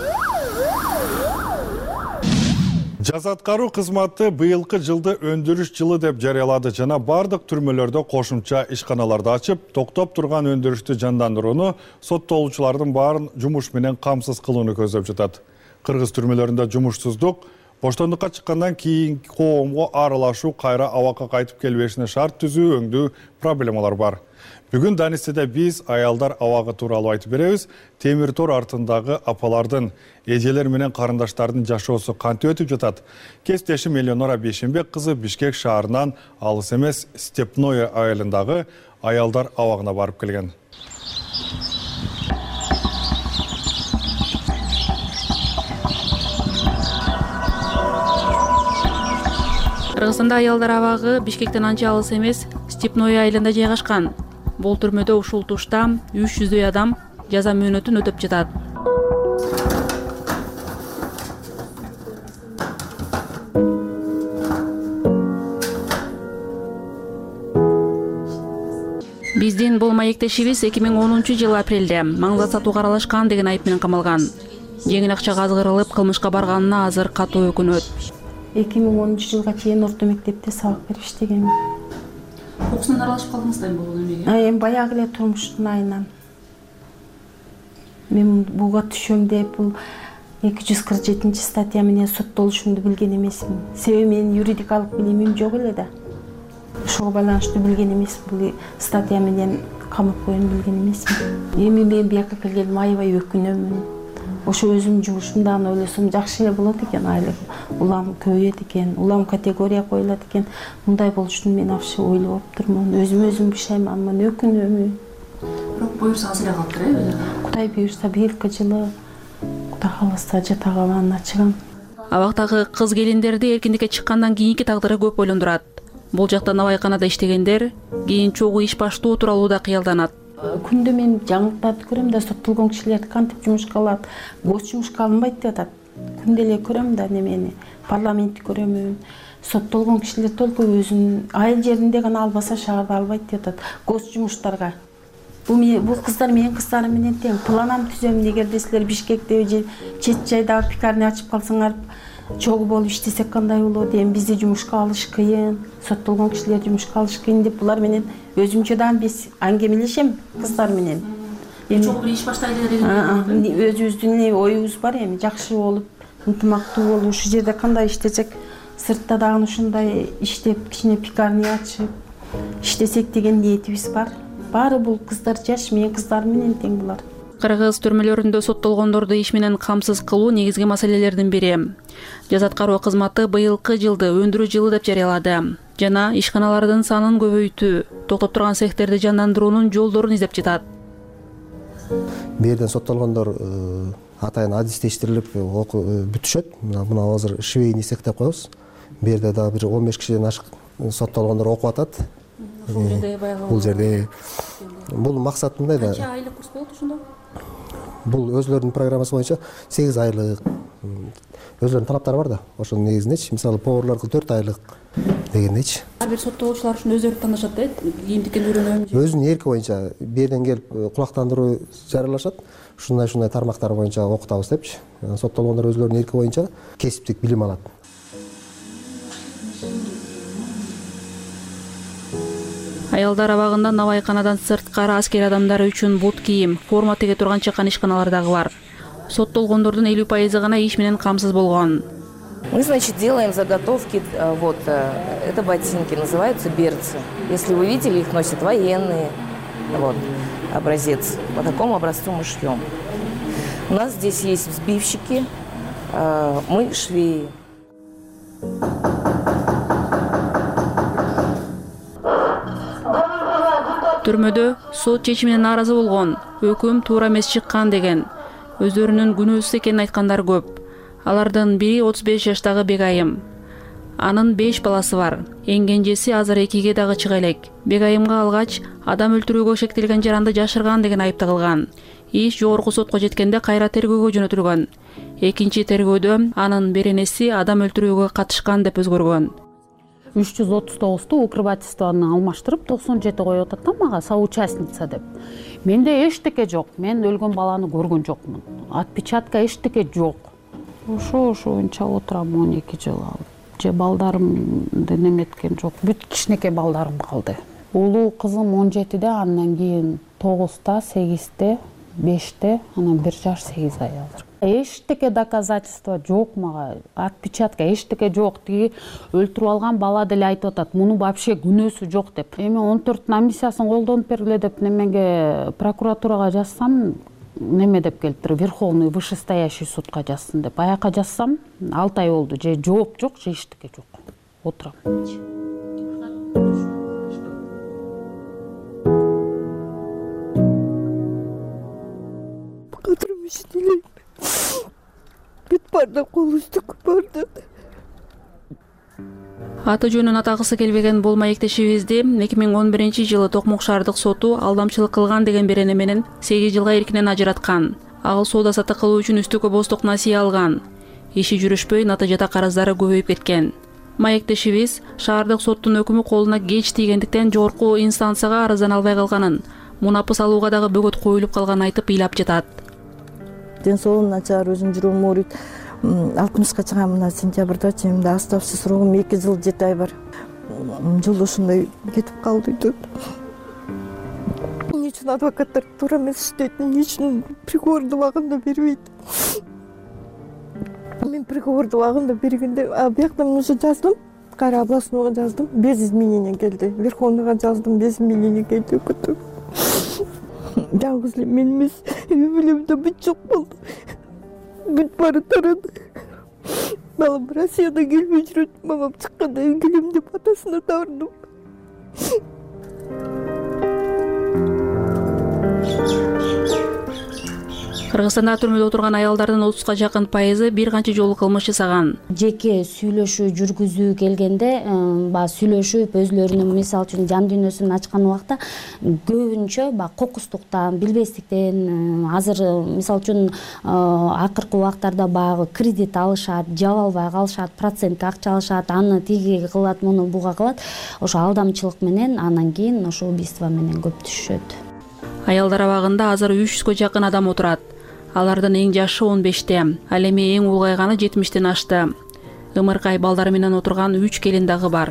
Жаза аткаруу кызматы быйылкы жылды өндүрүш жылы деп жарыялады жана бардык түрмөлөрдө кошумча ишканаларды ачып, токтоп турган өндүрүштү жандандырууну, соттолуучулардын баарын жумуш менен камсыз кылууну көздөп жатат. Кыргыз түрмөлөрүндө жумушсуздук, боштондукка чыккандан кийин коомго аралашуу, кайра абакка кайтып келбешине шарт түзүү өңдүү проблемалар бар. Бүгүн Данистеде биз аялдар абагы тууралуу айтып беребиз. Темир тор артындагы апалардын, эжелер менен карындаштардын жашоосу кантип өтүп жатат? Кесиптешим Элеонора Бейшенбек кызы Бишкек шаарынан алыс эмес Степное айылындагы аялдар абагына барып келген. Кыргызстанда аялдар абагы Бишкектен анча алыс эмес Степное айылында жайгашкан. Бул түрмөдө ушул тушта үч жүздөй адам жаза мөөнөтүн өтөп жатат. Биздин бул маектешибиз эки миң онунчу жылы апрелде маңзат сатууга аралашкан деген айып менен камалган. Жеңил акчага азгырылып кылмышка барганына азыр катуу өкүнөт. эки миң онунчу жылга чейин орто мектепте сабак берип иштегенмин. Окуусунан аралашып калдыңыз да эми бул эмеге? Эми баягы эле турмуштун айынан. Мен буга түшөм деп бул эки жүз кырк жетинчи статья менен соттолушумду билген эмесмин. Себеби менин юридикалык билимим жок эле да. Ошого байланыштуу билген эмесмин. Бул статья менен камап коюуну билген эмесмин. Эми мен бияка келгеним аябай өкүнөмүн. Ошо өзүмдүн жумушумдан ойлосом жакшы эле болот экен, айлык улам көбөйөт экен, улам категория коюлат экен. Мындай болушун мен вообще ойлоп турмун. Өзүм өзүм бишайманмын, өкүнөмүн. Бирок буюрса азыр эле калыптыр, э? Кудай буюрса быйылкы жылы Кудай кааласа жатаганына чыгам. Абактагы кыз келиндерди эркиндикке чыккандан кийинки тагдыры көп ойлондурат. Бул жакта набайканада иштегендер кийин чогуу иш баштоо тууралуу да кыялданат. Күндө мен жаңылыктарды көрөм да, соттолгон кишилерди кантип жумушка алат, бос жумушка алынбайт деп атат. Күндө эле көрөм да немени, парламентти көрөмүн. Соттолгон кишилер только өзүнүн айыл жеринде гана албаса шаарда албайт деп атат. Гос жумуштарга. Бул бул кыздар менин кыздарым менен тең. Планам түзөм, эгерде силер Бишкекте же чет жайдагы пекарня ачып калсаңар, чогуу болуп иштесек кандай болот? Эми бизди жумушка алыш кыйын, соттолгон кишилер жумушка алыш кыйын деп булар менен өзүмчө да биз аңгемелешем кыздар менен. Чогуу бир иш баштайлы деген. Өзүбүздүн оюбуз бар эми, жакшы болуп, ынтымактуу болуп, ушул жерде кандай иштесек, сыртта дагы ушундай иштеп, кичине пекарня ачып иштесек деген ниетибиз бар. Баары бул кыздар жаш, менин кыздарым менен тең булар. Кыргыз түрмөлөрүндө соттолгондорду иш менен камсыз кылуу негизги маселелердин бири. Жаза аткаруу кызматы быйылкы жылды өндүрүү жылы деп жарыялады жана ишканалардын санын көбөйтүү, токтоп турган цехтерди жандандыруунун жолдорун издеп жатат. Бу жерден соттолгондор атайын адистештирилип бүтүшөт. Мына азыр швейный цех деп коебуз. Бу жерде да бир он беш кишиден ашык соттолгондор окуп атат. Бул жерде бул максат мындай да. Канча айлык курс болот ошондо? Бул өзлөрүнүн программасы боюнча сегиз айлык. Өзлөрүнүн талаптары бар да. Ошонун негизинечи, мисалы поварларга төрт айлык дегендечи. Ар бир соттолуучулар ушуну өздөрү тандашат да, кийимдиккен үйрөнөм. Өзүнүн эрки боюнча бу жерден келип кулактандыруу жарыялашат. Ушундай ушундай тармактар боюнча окутабыз депчи. Соттолгондор өзлөрүнүн эрки боюнча кесиптик билим алат. Аялдар абагында набайканадан сырткары аскер адамдары үчүн бут кийим, форма теге турган чакан ишканалар дагы бар. Соттолгондордун элүү пайызы гана иш менен камсыз болгон. Мы, значит, делаем заготовки, вот, это ботинки, называются берцы. Если вы видели, их носят военные, вот, образец. По такому образцу мы шьем. У нас здесь есть взбивщики, мы швеи. Түрмөдө сот чечимине нааразы болгон, өкүм туура эмес чыккан деген, өздөрүнүн күнөөсүз экенин айткандар көп. Алардын бири отуз беш жаштагы Бегайым. Анын беш баласы бар. Эң кенжеси азыр экиге дагы чыга элек. Бегайымга алгач адам өлтүрүүгө шектелген жаранды жашырган деген айып тагылган. Иш жогорку сотко жеткенде кайра тергөөгө жөнөтүлгөн. Экинчи тергөөдө анын беренеси адам өлтүрүүгө катышкан деп өзгөргөн. үч жүз отуз тогузду укрывательствону алмаштырып токсон жети коюп атат да мага соучастница деп. Менде эчтеке жок. Мен өлгөн баланы көргөн жокмун. Отпечатка эчтеке жок. Ошо ошонча отурам он эки жыл алып. Же балдарымды неметкен жок. Бүт кичинекей балдарым калды. Улуу кызым он жетиде, андан кийин тогузда, сегизде, беште, анан бир жаш сегиз ай азыр. Эчтеке доказательство жок мага, отпечатка эчтеке жок. Тиги өлтүрүп алган бала деле айтып атат, муну вообще күнөөсү жок деп. Эми он төрт комиссиясын колдонуп бергиле деп немеге прокуратурага жазсам, неме деп келиптир, Верховный вышестоящий судка жазсын деп. Аяка жазсам, алты ай болду, же жооп жок, же эчтеке жок. Отурам. Кадырым иштелейм. Бүт бардак кол үстү барды. Аты жөнүн атагысы келбеген бул маектешибизди эки миң он биринчи жылы Токмок шаардык соту алдамчылык кылган деген берене менен сегиз жылга эркинен ажыраткан. Ал соода саттык кылуу үчүн үстүккө боздук насыя алган. Иши жүрүшпөй, натыйжада карыздары көбөйүп кеткен. Маектешибиз шаардык соттун өкүмү колуна кеч тийгендиктен жогорку инстанцияга арыздана албай калганын, мунапыс алууга дагы бөгөт коюлуп калганын айтып ыйлап жатат. Ден соолугум начар, өзүм жүрөгүм ооруйт. Алкымышка чыгам мына сентябрда, чемимде оставший срогум эки жыл жети ай бар. Жолдошумдай кетип калды үйдөн. Эмне үчүн адвокаттар туура эмес иштейт, эмне үчүн приговорду убагында бербейт? Мен приговорду убагында бергенде, биякта мен уже жаздым, кайра областнойго жаздым, без изменения келди. Верховныйга жаздым, без изменения келди. Жалгыз эле мен эмес, үй-бүлөмдө бүт жок болду. Бүт бары тарады. Балам Россияда келбей жүрөт, мамам чыкканда келем деп атасына табардым. Кыргызстанда түрмөдө отурган аялдардын отузга жакын пайызы бир канча жолу кылмыш жасаган. Жеке сүйлөшүү жүргүзүү келгенде, баягы сүйлөшүп өзлөрүнүн мисалы үчүн жан дүйнөсүн ачкан убакта көбүнчө баягы кокустуктан, билбестиктен, азыр мисалы үчүн акыркы убактарда баягы кредит алышат, жаба албай калышат, процентке акча алышат, аны тиги кылат, муну буга кылат. Ошо алдамчылык менен анан кийин ошо убийство менен көп түшөт. Аялдар абагында азыр үч жүзгө жакын адам отурат. Алардын эң жашы он беште, ал эми эң улгайганы жетимиштен ашты. Ымыркай балдары менен отурган үч келин дагы бар.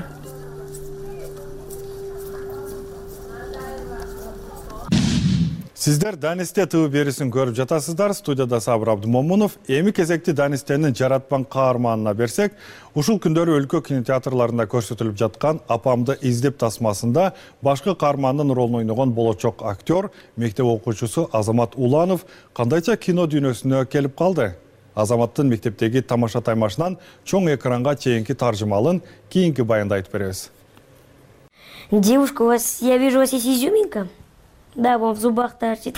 Сиздер Данисте туу берисин көрүп жатасыздар. Студияда Сабыр Абдумомунов. Эми кезекти Данистенин жаратпан каарманына берсек, ушул күндөрү өлкө кинотеатрларында көрсөтүлүп жаткан Апамды издеп тасмасында башкы каармандын ролун ойногон болочок актер, мектеп окуучусу Азамат Уланов кандайча кино дүйнөсүнө келип калды? Азаматтын мектептеги тамаша таймашынан чоң экранга чейинки таржымалын кийинки баянда айтып беребиз. Девушка, у вас, я вижу, у вас есть изюминка? Да, вон в зубах торчит.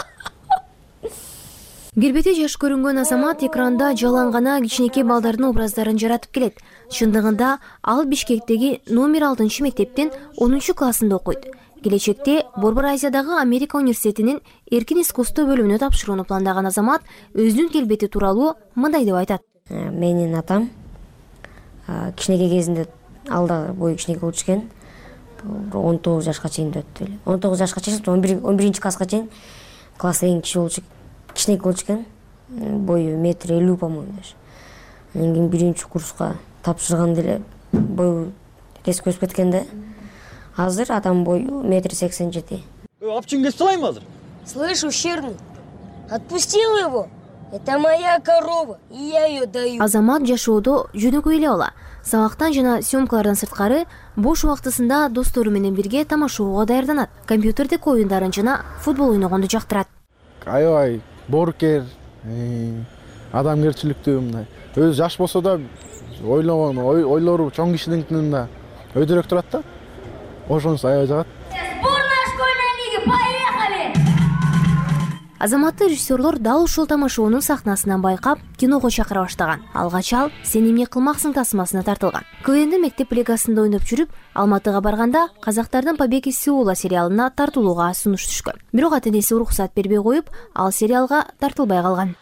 Келбети жаш көрүнгөн Азамат экранда жалаң гана кичинекей балдардын образдарын жаратып келет. Чындыгында ал Бишкектеги номер алтынчы мектептин онунчу классында окуйт. Келечекте Борбор Азиядагы Америка университетинин эркин искусство бөлүмүнө тапшырууну пландаган Азамат өзүнүн келбети тууралуу мындай деп айтат. Менин атам кичинекей кезинде алда бою кичинекей болчу экен. он тогуз жашка чейин өттү эле. он тогуз жашка чейин, он биринчи класска чейин класста эң кичи болчу, кичинекей болчу экен. Бою метр элүү, по-моему. Анан кийин биринчи курска тапшырганда эле бою резко өсүп кеткенде. Азыр атам бою метр сексен жети. Апчиңге салайм азыр? Слышь, ущербный, отпустил его. Это моя корова, и я ее даю. Азамат жашоодо жөнөкөй эле бала. Сабактан жана съемкалардан сырткары бош убактысында достору менен бирге тамашууга даярданат. Компьютердик оюндарын жана футбол ойногонду жактырат. Аябай боорукер, адамгерчиликтүү мындай. Өзү жаш болсо да ойлогон, ойлору чоң кишинин да өйдөрөөк турат да. Ошонусу аябай жагат. Сборная школьной лиги, поехали! Азаматты режиссерлор дал ушул тамашоонун сахнасынан байкап, киного чакыра баштаган. Алгач ал "Сен эмне кылмаксың" тасмасына тартылган. КВНдин мектеп лигасында ойноп жүрүп, Алматыга барганда казактардын "Побег из Сеула" сериалына тартылууга сунуш түшкөн. Бирок ата-энеси уруксат бербей коюп, ал сериалга тартылбай калган.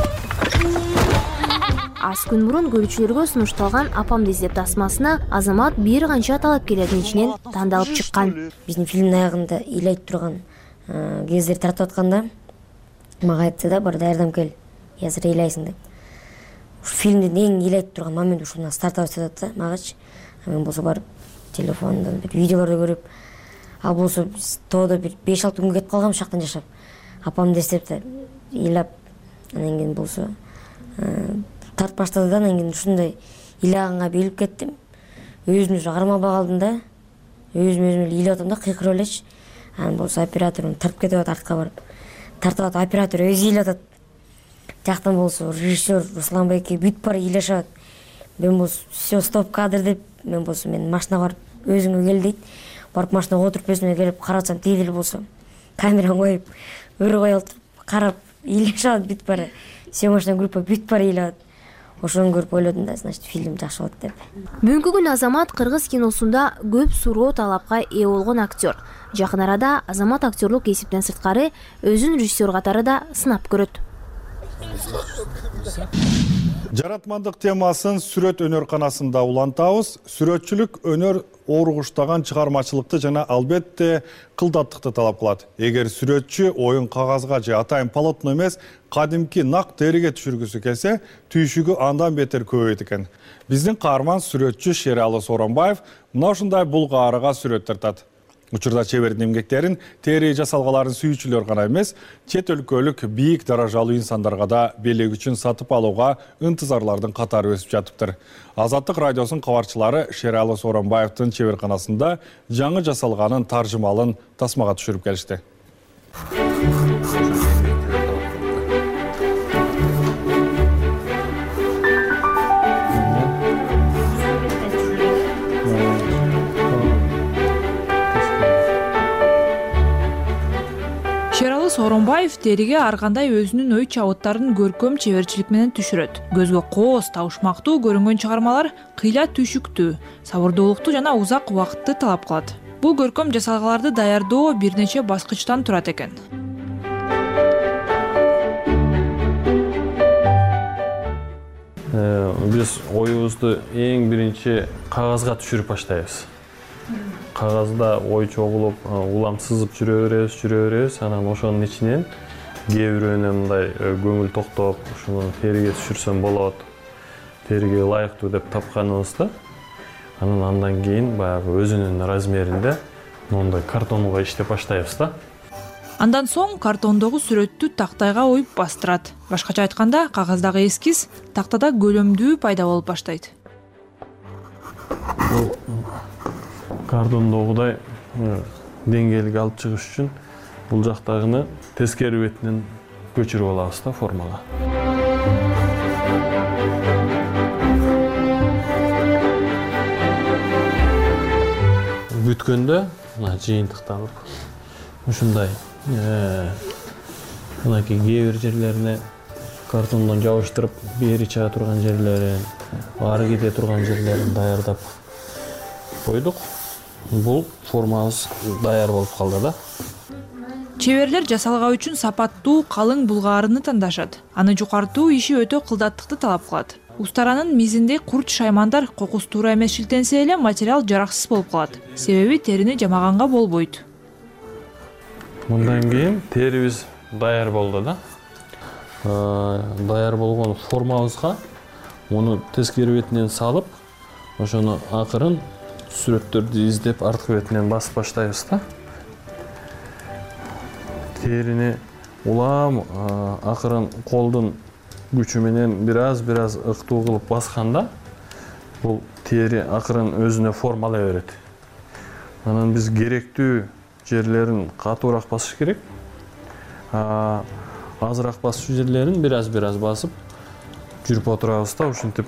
Аз күн мурун көрүүчүлөргө сунушталган "Апамды издеп" тасмасына Азамат бир канча талапкерлердин ичинен тандалып чыккан. Биздин фильмдин аягында ыйлайт турган кездер тартып атканда мага айтты да, бар даярдам кел, азыр ыйлайсың деп. Ушу фильмдин эң ыйлайт турган момент ушундан стартап жатат да, магачы. Мен болсо барып телефондон бир видеолорду көрүп, ал болсо тоодо бир беш алты күн кетип калгам ушул жактан жашап. Апамды издеп да ыйлап, анан кийин болсо тартып баштады да, анан кийин ушундай ыйлаганга белип кеттим. Өзүм өзү кармалбай калдым да. Өзүм өзүм эле ыйлап атам да, кыйкырып элечи. Анан болсо операторум тартып кетип атат артка барып. Тартып атат, оператор өзү ыйлап атат. Жактан болсо режиссер Руслан байке бүт бара ыйлашат. Мен болсо все стоп кадр деп, мен болсо мен машинага барып өзүңө кел дейт. Барып машинага отуруп өзүмө келип карасам, тиги эле болсо камераны коюп, өрү кое олтуруп карап ыйлашат бүт бара. Съемочная группа бүт бара ыйлап. ошону көрүп ойлодум да, значит фильм жакшы болот деп. Бүгүнкү күн Азамат кыргыз киносунда көп суроо талапка ээ болгон актер. Жакын арада Азамат актерлук кесиптен сырткары өзүн режиссер катары да сынап көрөт. Жаратмандык темасын сүрөт өнөрканасында улантабыз. Сүрөтчүлүк өнөр ооругуштаган чыгармачылыкты жана албетте кылдаттыкты талап кылат. Эгер сүрөтчү оюн кагазга же атайын полотно эмес, кадимки нак териге түшүргүсү келсе, түйшүгү андан бетер көбөйт экен. Биздин каарман сүрөтчү Шералы Сооронбаев мына ушундай булгаарыга сүрөт тартат. Учурда чебердин эмгектерин тери жасалгаларын сүйүүчүлөр гана эмес, чет өлкөлүк бийик даражалуу инсандарга да белек үчүн сатып алууга ынтызарлардын катары өсүп жатыптыр. Азаттык радиосунун кабарчылары Шералы Сооронбаевдин чеберканасында жаңы жасалганын таржымалын тасмага түшүрүп келишти. Шералы Сооронбаев териге ар кандай өзүнүн ой чабыттарын көркөм чеберчилик менен түшүрөт. Көзгө кооз, табышмактуу көрүнгөн чыгармалар кыйла түшүктүү, сабырдуулукту жана узак убакытты талап кылат. Бул көркөм жасалгаларды даярдоо бир нече баскычтан турат экен. Биз оюбузду эң биринчи кагазга түшүрүп баштайбыз. Кагазда ой чогулуп, улам сызып жүрө беребиз, жүрө беребиз. Анан ошонун ичинен кээ бирөөнө мындай көңүл токтоп, ушуну териге түшүрсөм болот, териге ылайыктуу деп тапканыбызды. Анан андан кийин баягы өзүнүн размеринде моундай картонго иштеп баштайбыз да. Андан соң картондогу сүрөттү тактайга оюп бастырат. Башкача айтканда, кагаздагы эскиз тактада көлөмдүү пайда болуп баштайт. Картондогудай деңгээлге алып чыгыш үчүн бул жактагыны тескери бетинен көчүрүп алабыз да формага. Бүткөндө мына жыйынтыкталып ушундай мынакей кээ бир жерлерине картондон жабыштырып, бери чыга турган жерлерин, ары кете турган жерлерин даярдап койдук. Бул формабыз даяр болуп калды да. Чеберлер жасалгаа үчүн сапаттуу, калың булгаарыны тандашат. Аны жукартуу иши өтө кылдаттыкты талап кылат. Устаранын мизинде курч шаймандар кокус туура эмес шилтенсе эле материал жараксыз болуп калат. Себеби терини жамаганга болбойт. Мындан кийин терибиз даяр болду да. Даяр болгон формабызга муну тескери бетинен салып, ошону акырын сүрөттөрдү издеп арткы бетинен басып баштайбыз да. Терини улам акырын колдун күчү менен бир-аз-бир-аз ыктуу кылып басканда, бул тери акырын өзүнө формалай берет. Анан биз керектүү жерлерин катуураак басыш керек. Азыраак басчу жерлерин бир-аз-бир-аз басып жүрүп отурабыз да, ушинтип.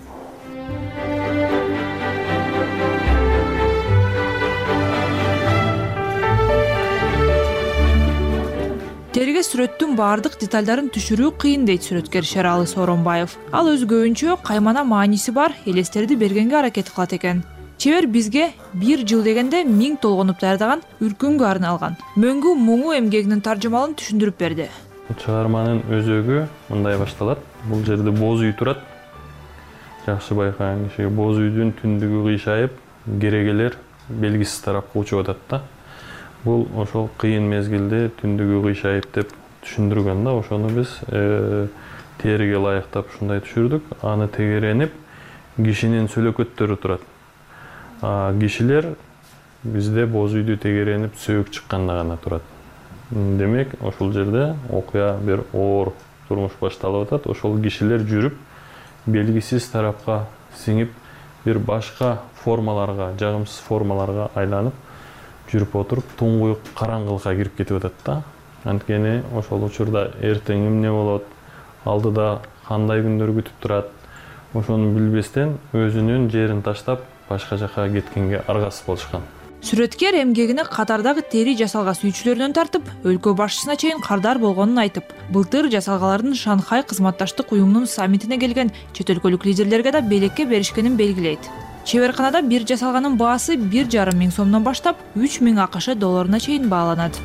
Териге сүрөттүн баардык деталдарын түшүрүү кыйын дейт сүрөткер Шералы Сооронбаев. Ал өз көбүнчө каймана мааниси бар элестерди бергенге аракет кылат экен. Чебер бизге бир жыл дегенде миң толгонуп даярдаган Үркүнгө арналган Мөңгү муңу эмгегинин таржымалын түшүндүрүп берди. Чыгарманын өзөгү мындай башталат. Бул жерде боз үй турат. Жакшы байкаң киши боз үйдүн түндүгү кыйшайып, керегелер белгисиз тарапка учуп атат да. Бул ошол кыйын мезгилде түндүгү кыйшайып деп түшүндүргөн да, ошону биз териге ылайыктап ушундай түшүрдүк. Аны тегеренип, кишинин сөлөкөттөрү турат. Кишилер бизде боз үйдү тегеренип сөөк чыкканда гана турат. Демек, ошол жерде окуя бир оор турмуш башталып атат. Ошол кишилер жүрүп, белгисиз тарапка сиңип, бир башка формаларга, жагымсыз формаларга айланып жүрүп отуруп, туңгуюк караңгылыкка кирип кетип атат да. Анткени ошол учурда эртең эмне болот, алдыда кандай күндөр күтүп турат, ошону билбестен өзүнүн жерин таштап башка жака кеткенге аргасыз болушкан. Сүрөткер эмгегине катардагы тери жасалга сүйүүчүлөрүнөн тартып, өлкө башчысына чейин кардар болгонун айтып, былтыр жасалгалардын Шанхай кызматташтык уюмунун саммитине келген чет өлкөлүк лидерлерге да белекке беришкенин белгилейт. Чеберканада бир жасалганын баасы бир жарым миң сомдон баштап үч миң АКШ долларуна чейин бааланат.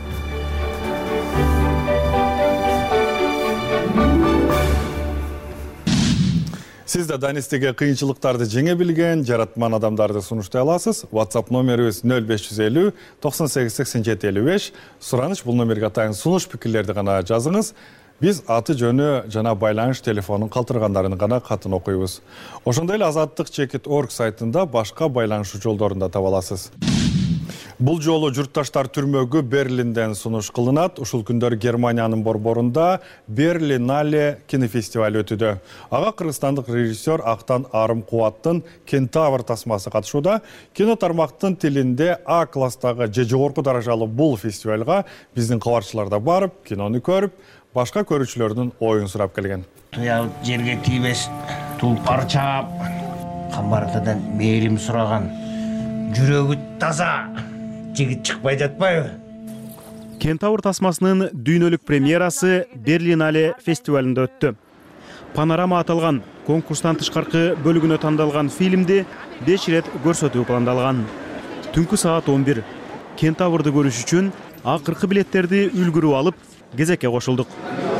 Сиз да Данистеге кыйынчылыктарды жеңе билген жаратман адамдарды сунуштай аласыз. WhatsApp номерибиз нөл беш жүз элүү токсон сегиз сексен жети элүү беш. Сураныч бул номерге атайын сунуш пикирлерди гана жазыңыз. Биз аты жөнү жана байланыш телефонун калтыргандарын гана катын окуйбуз. Ошондой эле азаттык чекит точка орг сайтында башка байланыш жолдорун да таба аласыз. Бул жолу журтташтар түрмөгү Берлинден сунуш кылынат. Ушул күндөр Германиянын борборунда Берлинале кинофестиваль өтүдө. Ага кыргызстандык режиссер Актан Арым Кубаттын Кентавр тасмасы катышууда. Кино тармактын тилинде А класстагы же жогорку даражалуу бул фестивалга биздин кабарчылар да барып, кинону көрүп, башка көрүүчүлөрдүн оюн сурап келген. Туял жерге тийбес тулпар чаап, камбартадан мээрим сураган, жүрөгү таза жигит чыкпай жатпайбы? Кентавр тасмасынын дүйнөлүк премьерасы Берлинале фестивалында өттү. Панорама аталган конкурстан тышкаркы бөлүгүнө тандалган фильмди беш ирет көрсөтүү пландалган. Түнкү саат он бир. Кентаврды көрүш үчүн акыркы билеттерди үлгүрүп алып, кезекке кошулдук.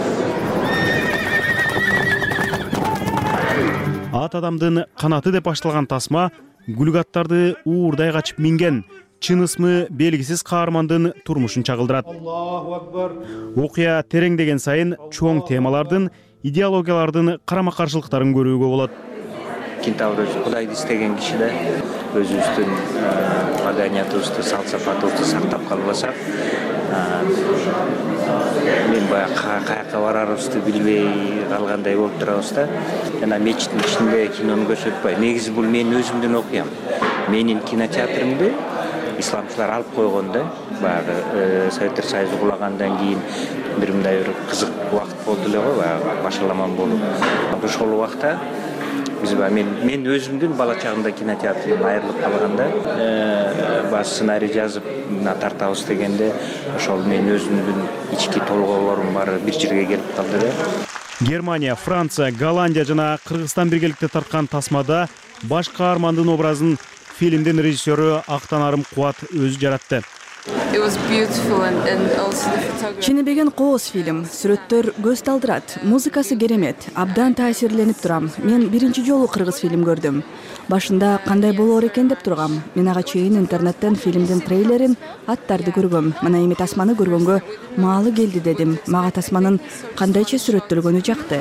Ат адамдын канаты деп башталган тасма гүлгаттарды уурдай качып минген, чын ысмы белгисиз каармандын турмушун чагылдырат. Окуя тереңдеген сайын чоң темалардын, идеологиялардын карама-каршылыктарын көрүүгө болот. Кентавр өзү Кудайды истеген киши да өзүбүздүн маданиятыбызды, салт сапатыбызды сактап калбасак, мен баягы каяка барарыбызды билбей калгандай болуп турабыз да. Жана мечиттин ичинде кинону көрсөтпөй. Негизи бул менин өзүмдүн окуям. Менин кинотеатрымды исламчылар алып койгон да. Баягы Советтер Союзу кулагандан кийин бир мындай бир кызык убакыт болду эле го, баягы башаламан болуп. Ошол убакта биз мен мен өзүмдүн бала чагымда кинотеатрдан айрылып калганда, баягы сценарий жазып тартабыз дегенде, ошол мен өзүмдүн ички толгоолорум баары бир жерге келип калды да. Германия, Франция, Голландия жана Кыргызстан биргеликте тарткан тасмада баш каармандын образын фильмдин режиссеру Актан Арым Кубат өзү жаратты. Ченебеген кооз фильм. Сүрөттөр көз талдырат, музыкасы керемет, абдан таасирленип турам. Мен биринчи жолу кыргыз фильм көрдүм. Башында кандай болоор экен деп тургам. Мен ага чейин интернеттен фильмдин трейлерин, аттарды көргөм. Мына эми тасманы көргөнгө маалы келди дедим. Мага тасманын кандайча сүрөттөлгөнү жакты.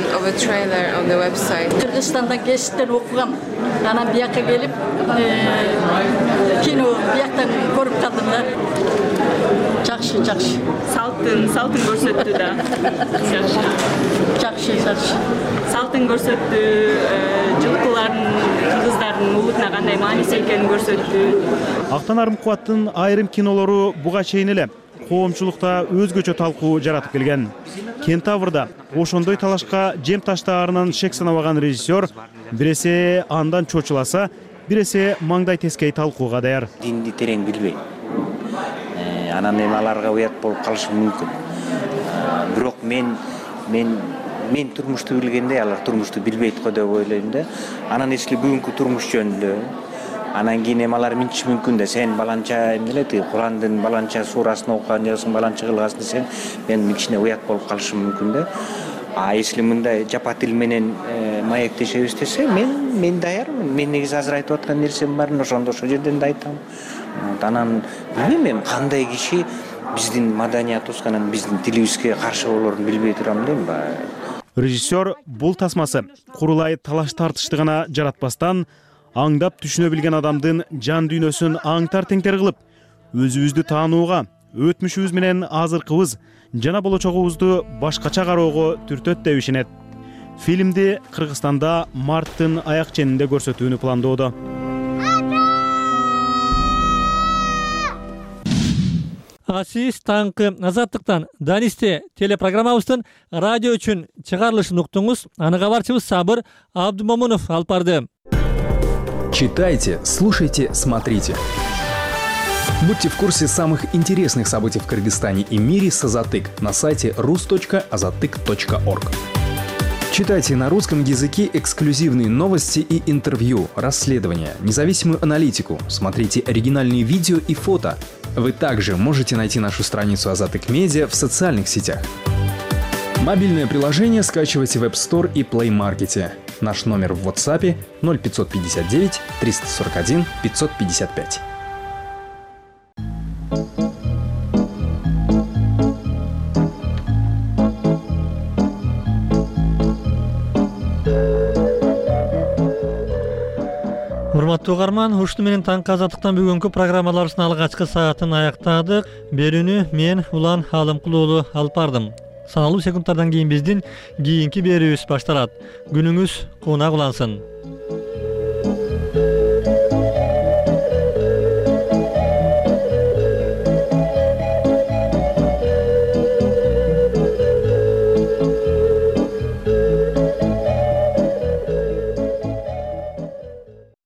Кыргызстандан кесиптен окугам. Анан бияка келип, кино бияктан көрүп калдым да. Жакшы, жакшы. Салтын, салтын көрсөттү да. Жакшы, жакшы. Салтын көрсөттү, жылкылардын, кыргыздардын улутуна кандай мааниси экенин көрсөттү. Актан Арым Кубаттын айрым кинолору буга чейин эле коомчулукта өзгөчө талкуу жаратып келген. Кентаврда ошондой талашка жем таштаарынан шек санабаган режиссер биресе андан чочуласа, биресе маңдай тескей талкууга даяр. Динди терең билбей, анан эми аларга уят болуп калышы мүмкүн. Бирок мен мен мен турмушту билгенде алар турмушту билбейт го деп ойлойм да. Анан если бүгүнкү турмуш жөнүндө анан кийин эми алар минтиши мүмкүн да, сен баланча эмне эле Курандын баланча сурасын окуган жаксың, баланча кылгансың десең, мен кичине уят болуп калышым мүмкүн да. А если мындай жапа тил менен маектешебиз десе, мен мен даярмын. Мен негизи азыр айтып аткан нерсем бар, ошондо ошол жерден да айтам. Анан билбейм, эми кандай киши биздин маданиятыбызга, анан биздин тилибизге каршы болоорун билбей турам дейм ба. Режиссер бул тасмасы курулай талаш тартышты гана жаратпастан, аңдап түшүнө билген адамдын жан дүйнөсүн аңтар теңтер кылып, өзүбүздү таанууга, өтмүшүбүз менен азыркыбыз жана болочогубузду башкача кароого түртөт деп ишенет. Фильмди Кыргызстанда марттын аяк ченинде көрсөтүүнү пландоодо. Сиз таңкы Азаттыктан Данисте телепрограммабыздын радио үчүн чыгарылышын уктуңуз. Аны кабарчыбыз Сабыр Абдумомунов алып барды. Читайте, слушайте, смотрите. Будьте в курсе самых интересных событий в Кыргызстане и мире с Азатык на сайте рус точка азатык точка орг. Читайте на русском языке эксклюзивные новости и интервью, расследования, независимую аналитику, смотрите оригинальные видео и фото. Вы также можете найти нашу страницу Азатык Медиа в социальных сетях. Мобильное приложение скачивайте в App Store и Play Market. Наш номер в WhatsApp ноль пятьсот пятьдесят девять триста сорок один пятьсот пятьдесят пять. Урматтуу угарман, ушуну менен таңкы азаттыктан бүгүнкү программаларыбыздын алгачкы саатын аяктадык. Берүүнү мен Улан Алымкул уулу алып бардым. Саналуу секундтардан кийин биздин кийинки берүүбүз башталат. Күнүңүз куунак улансын.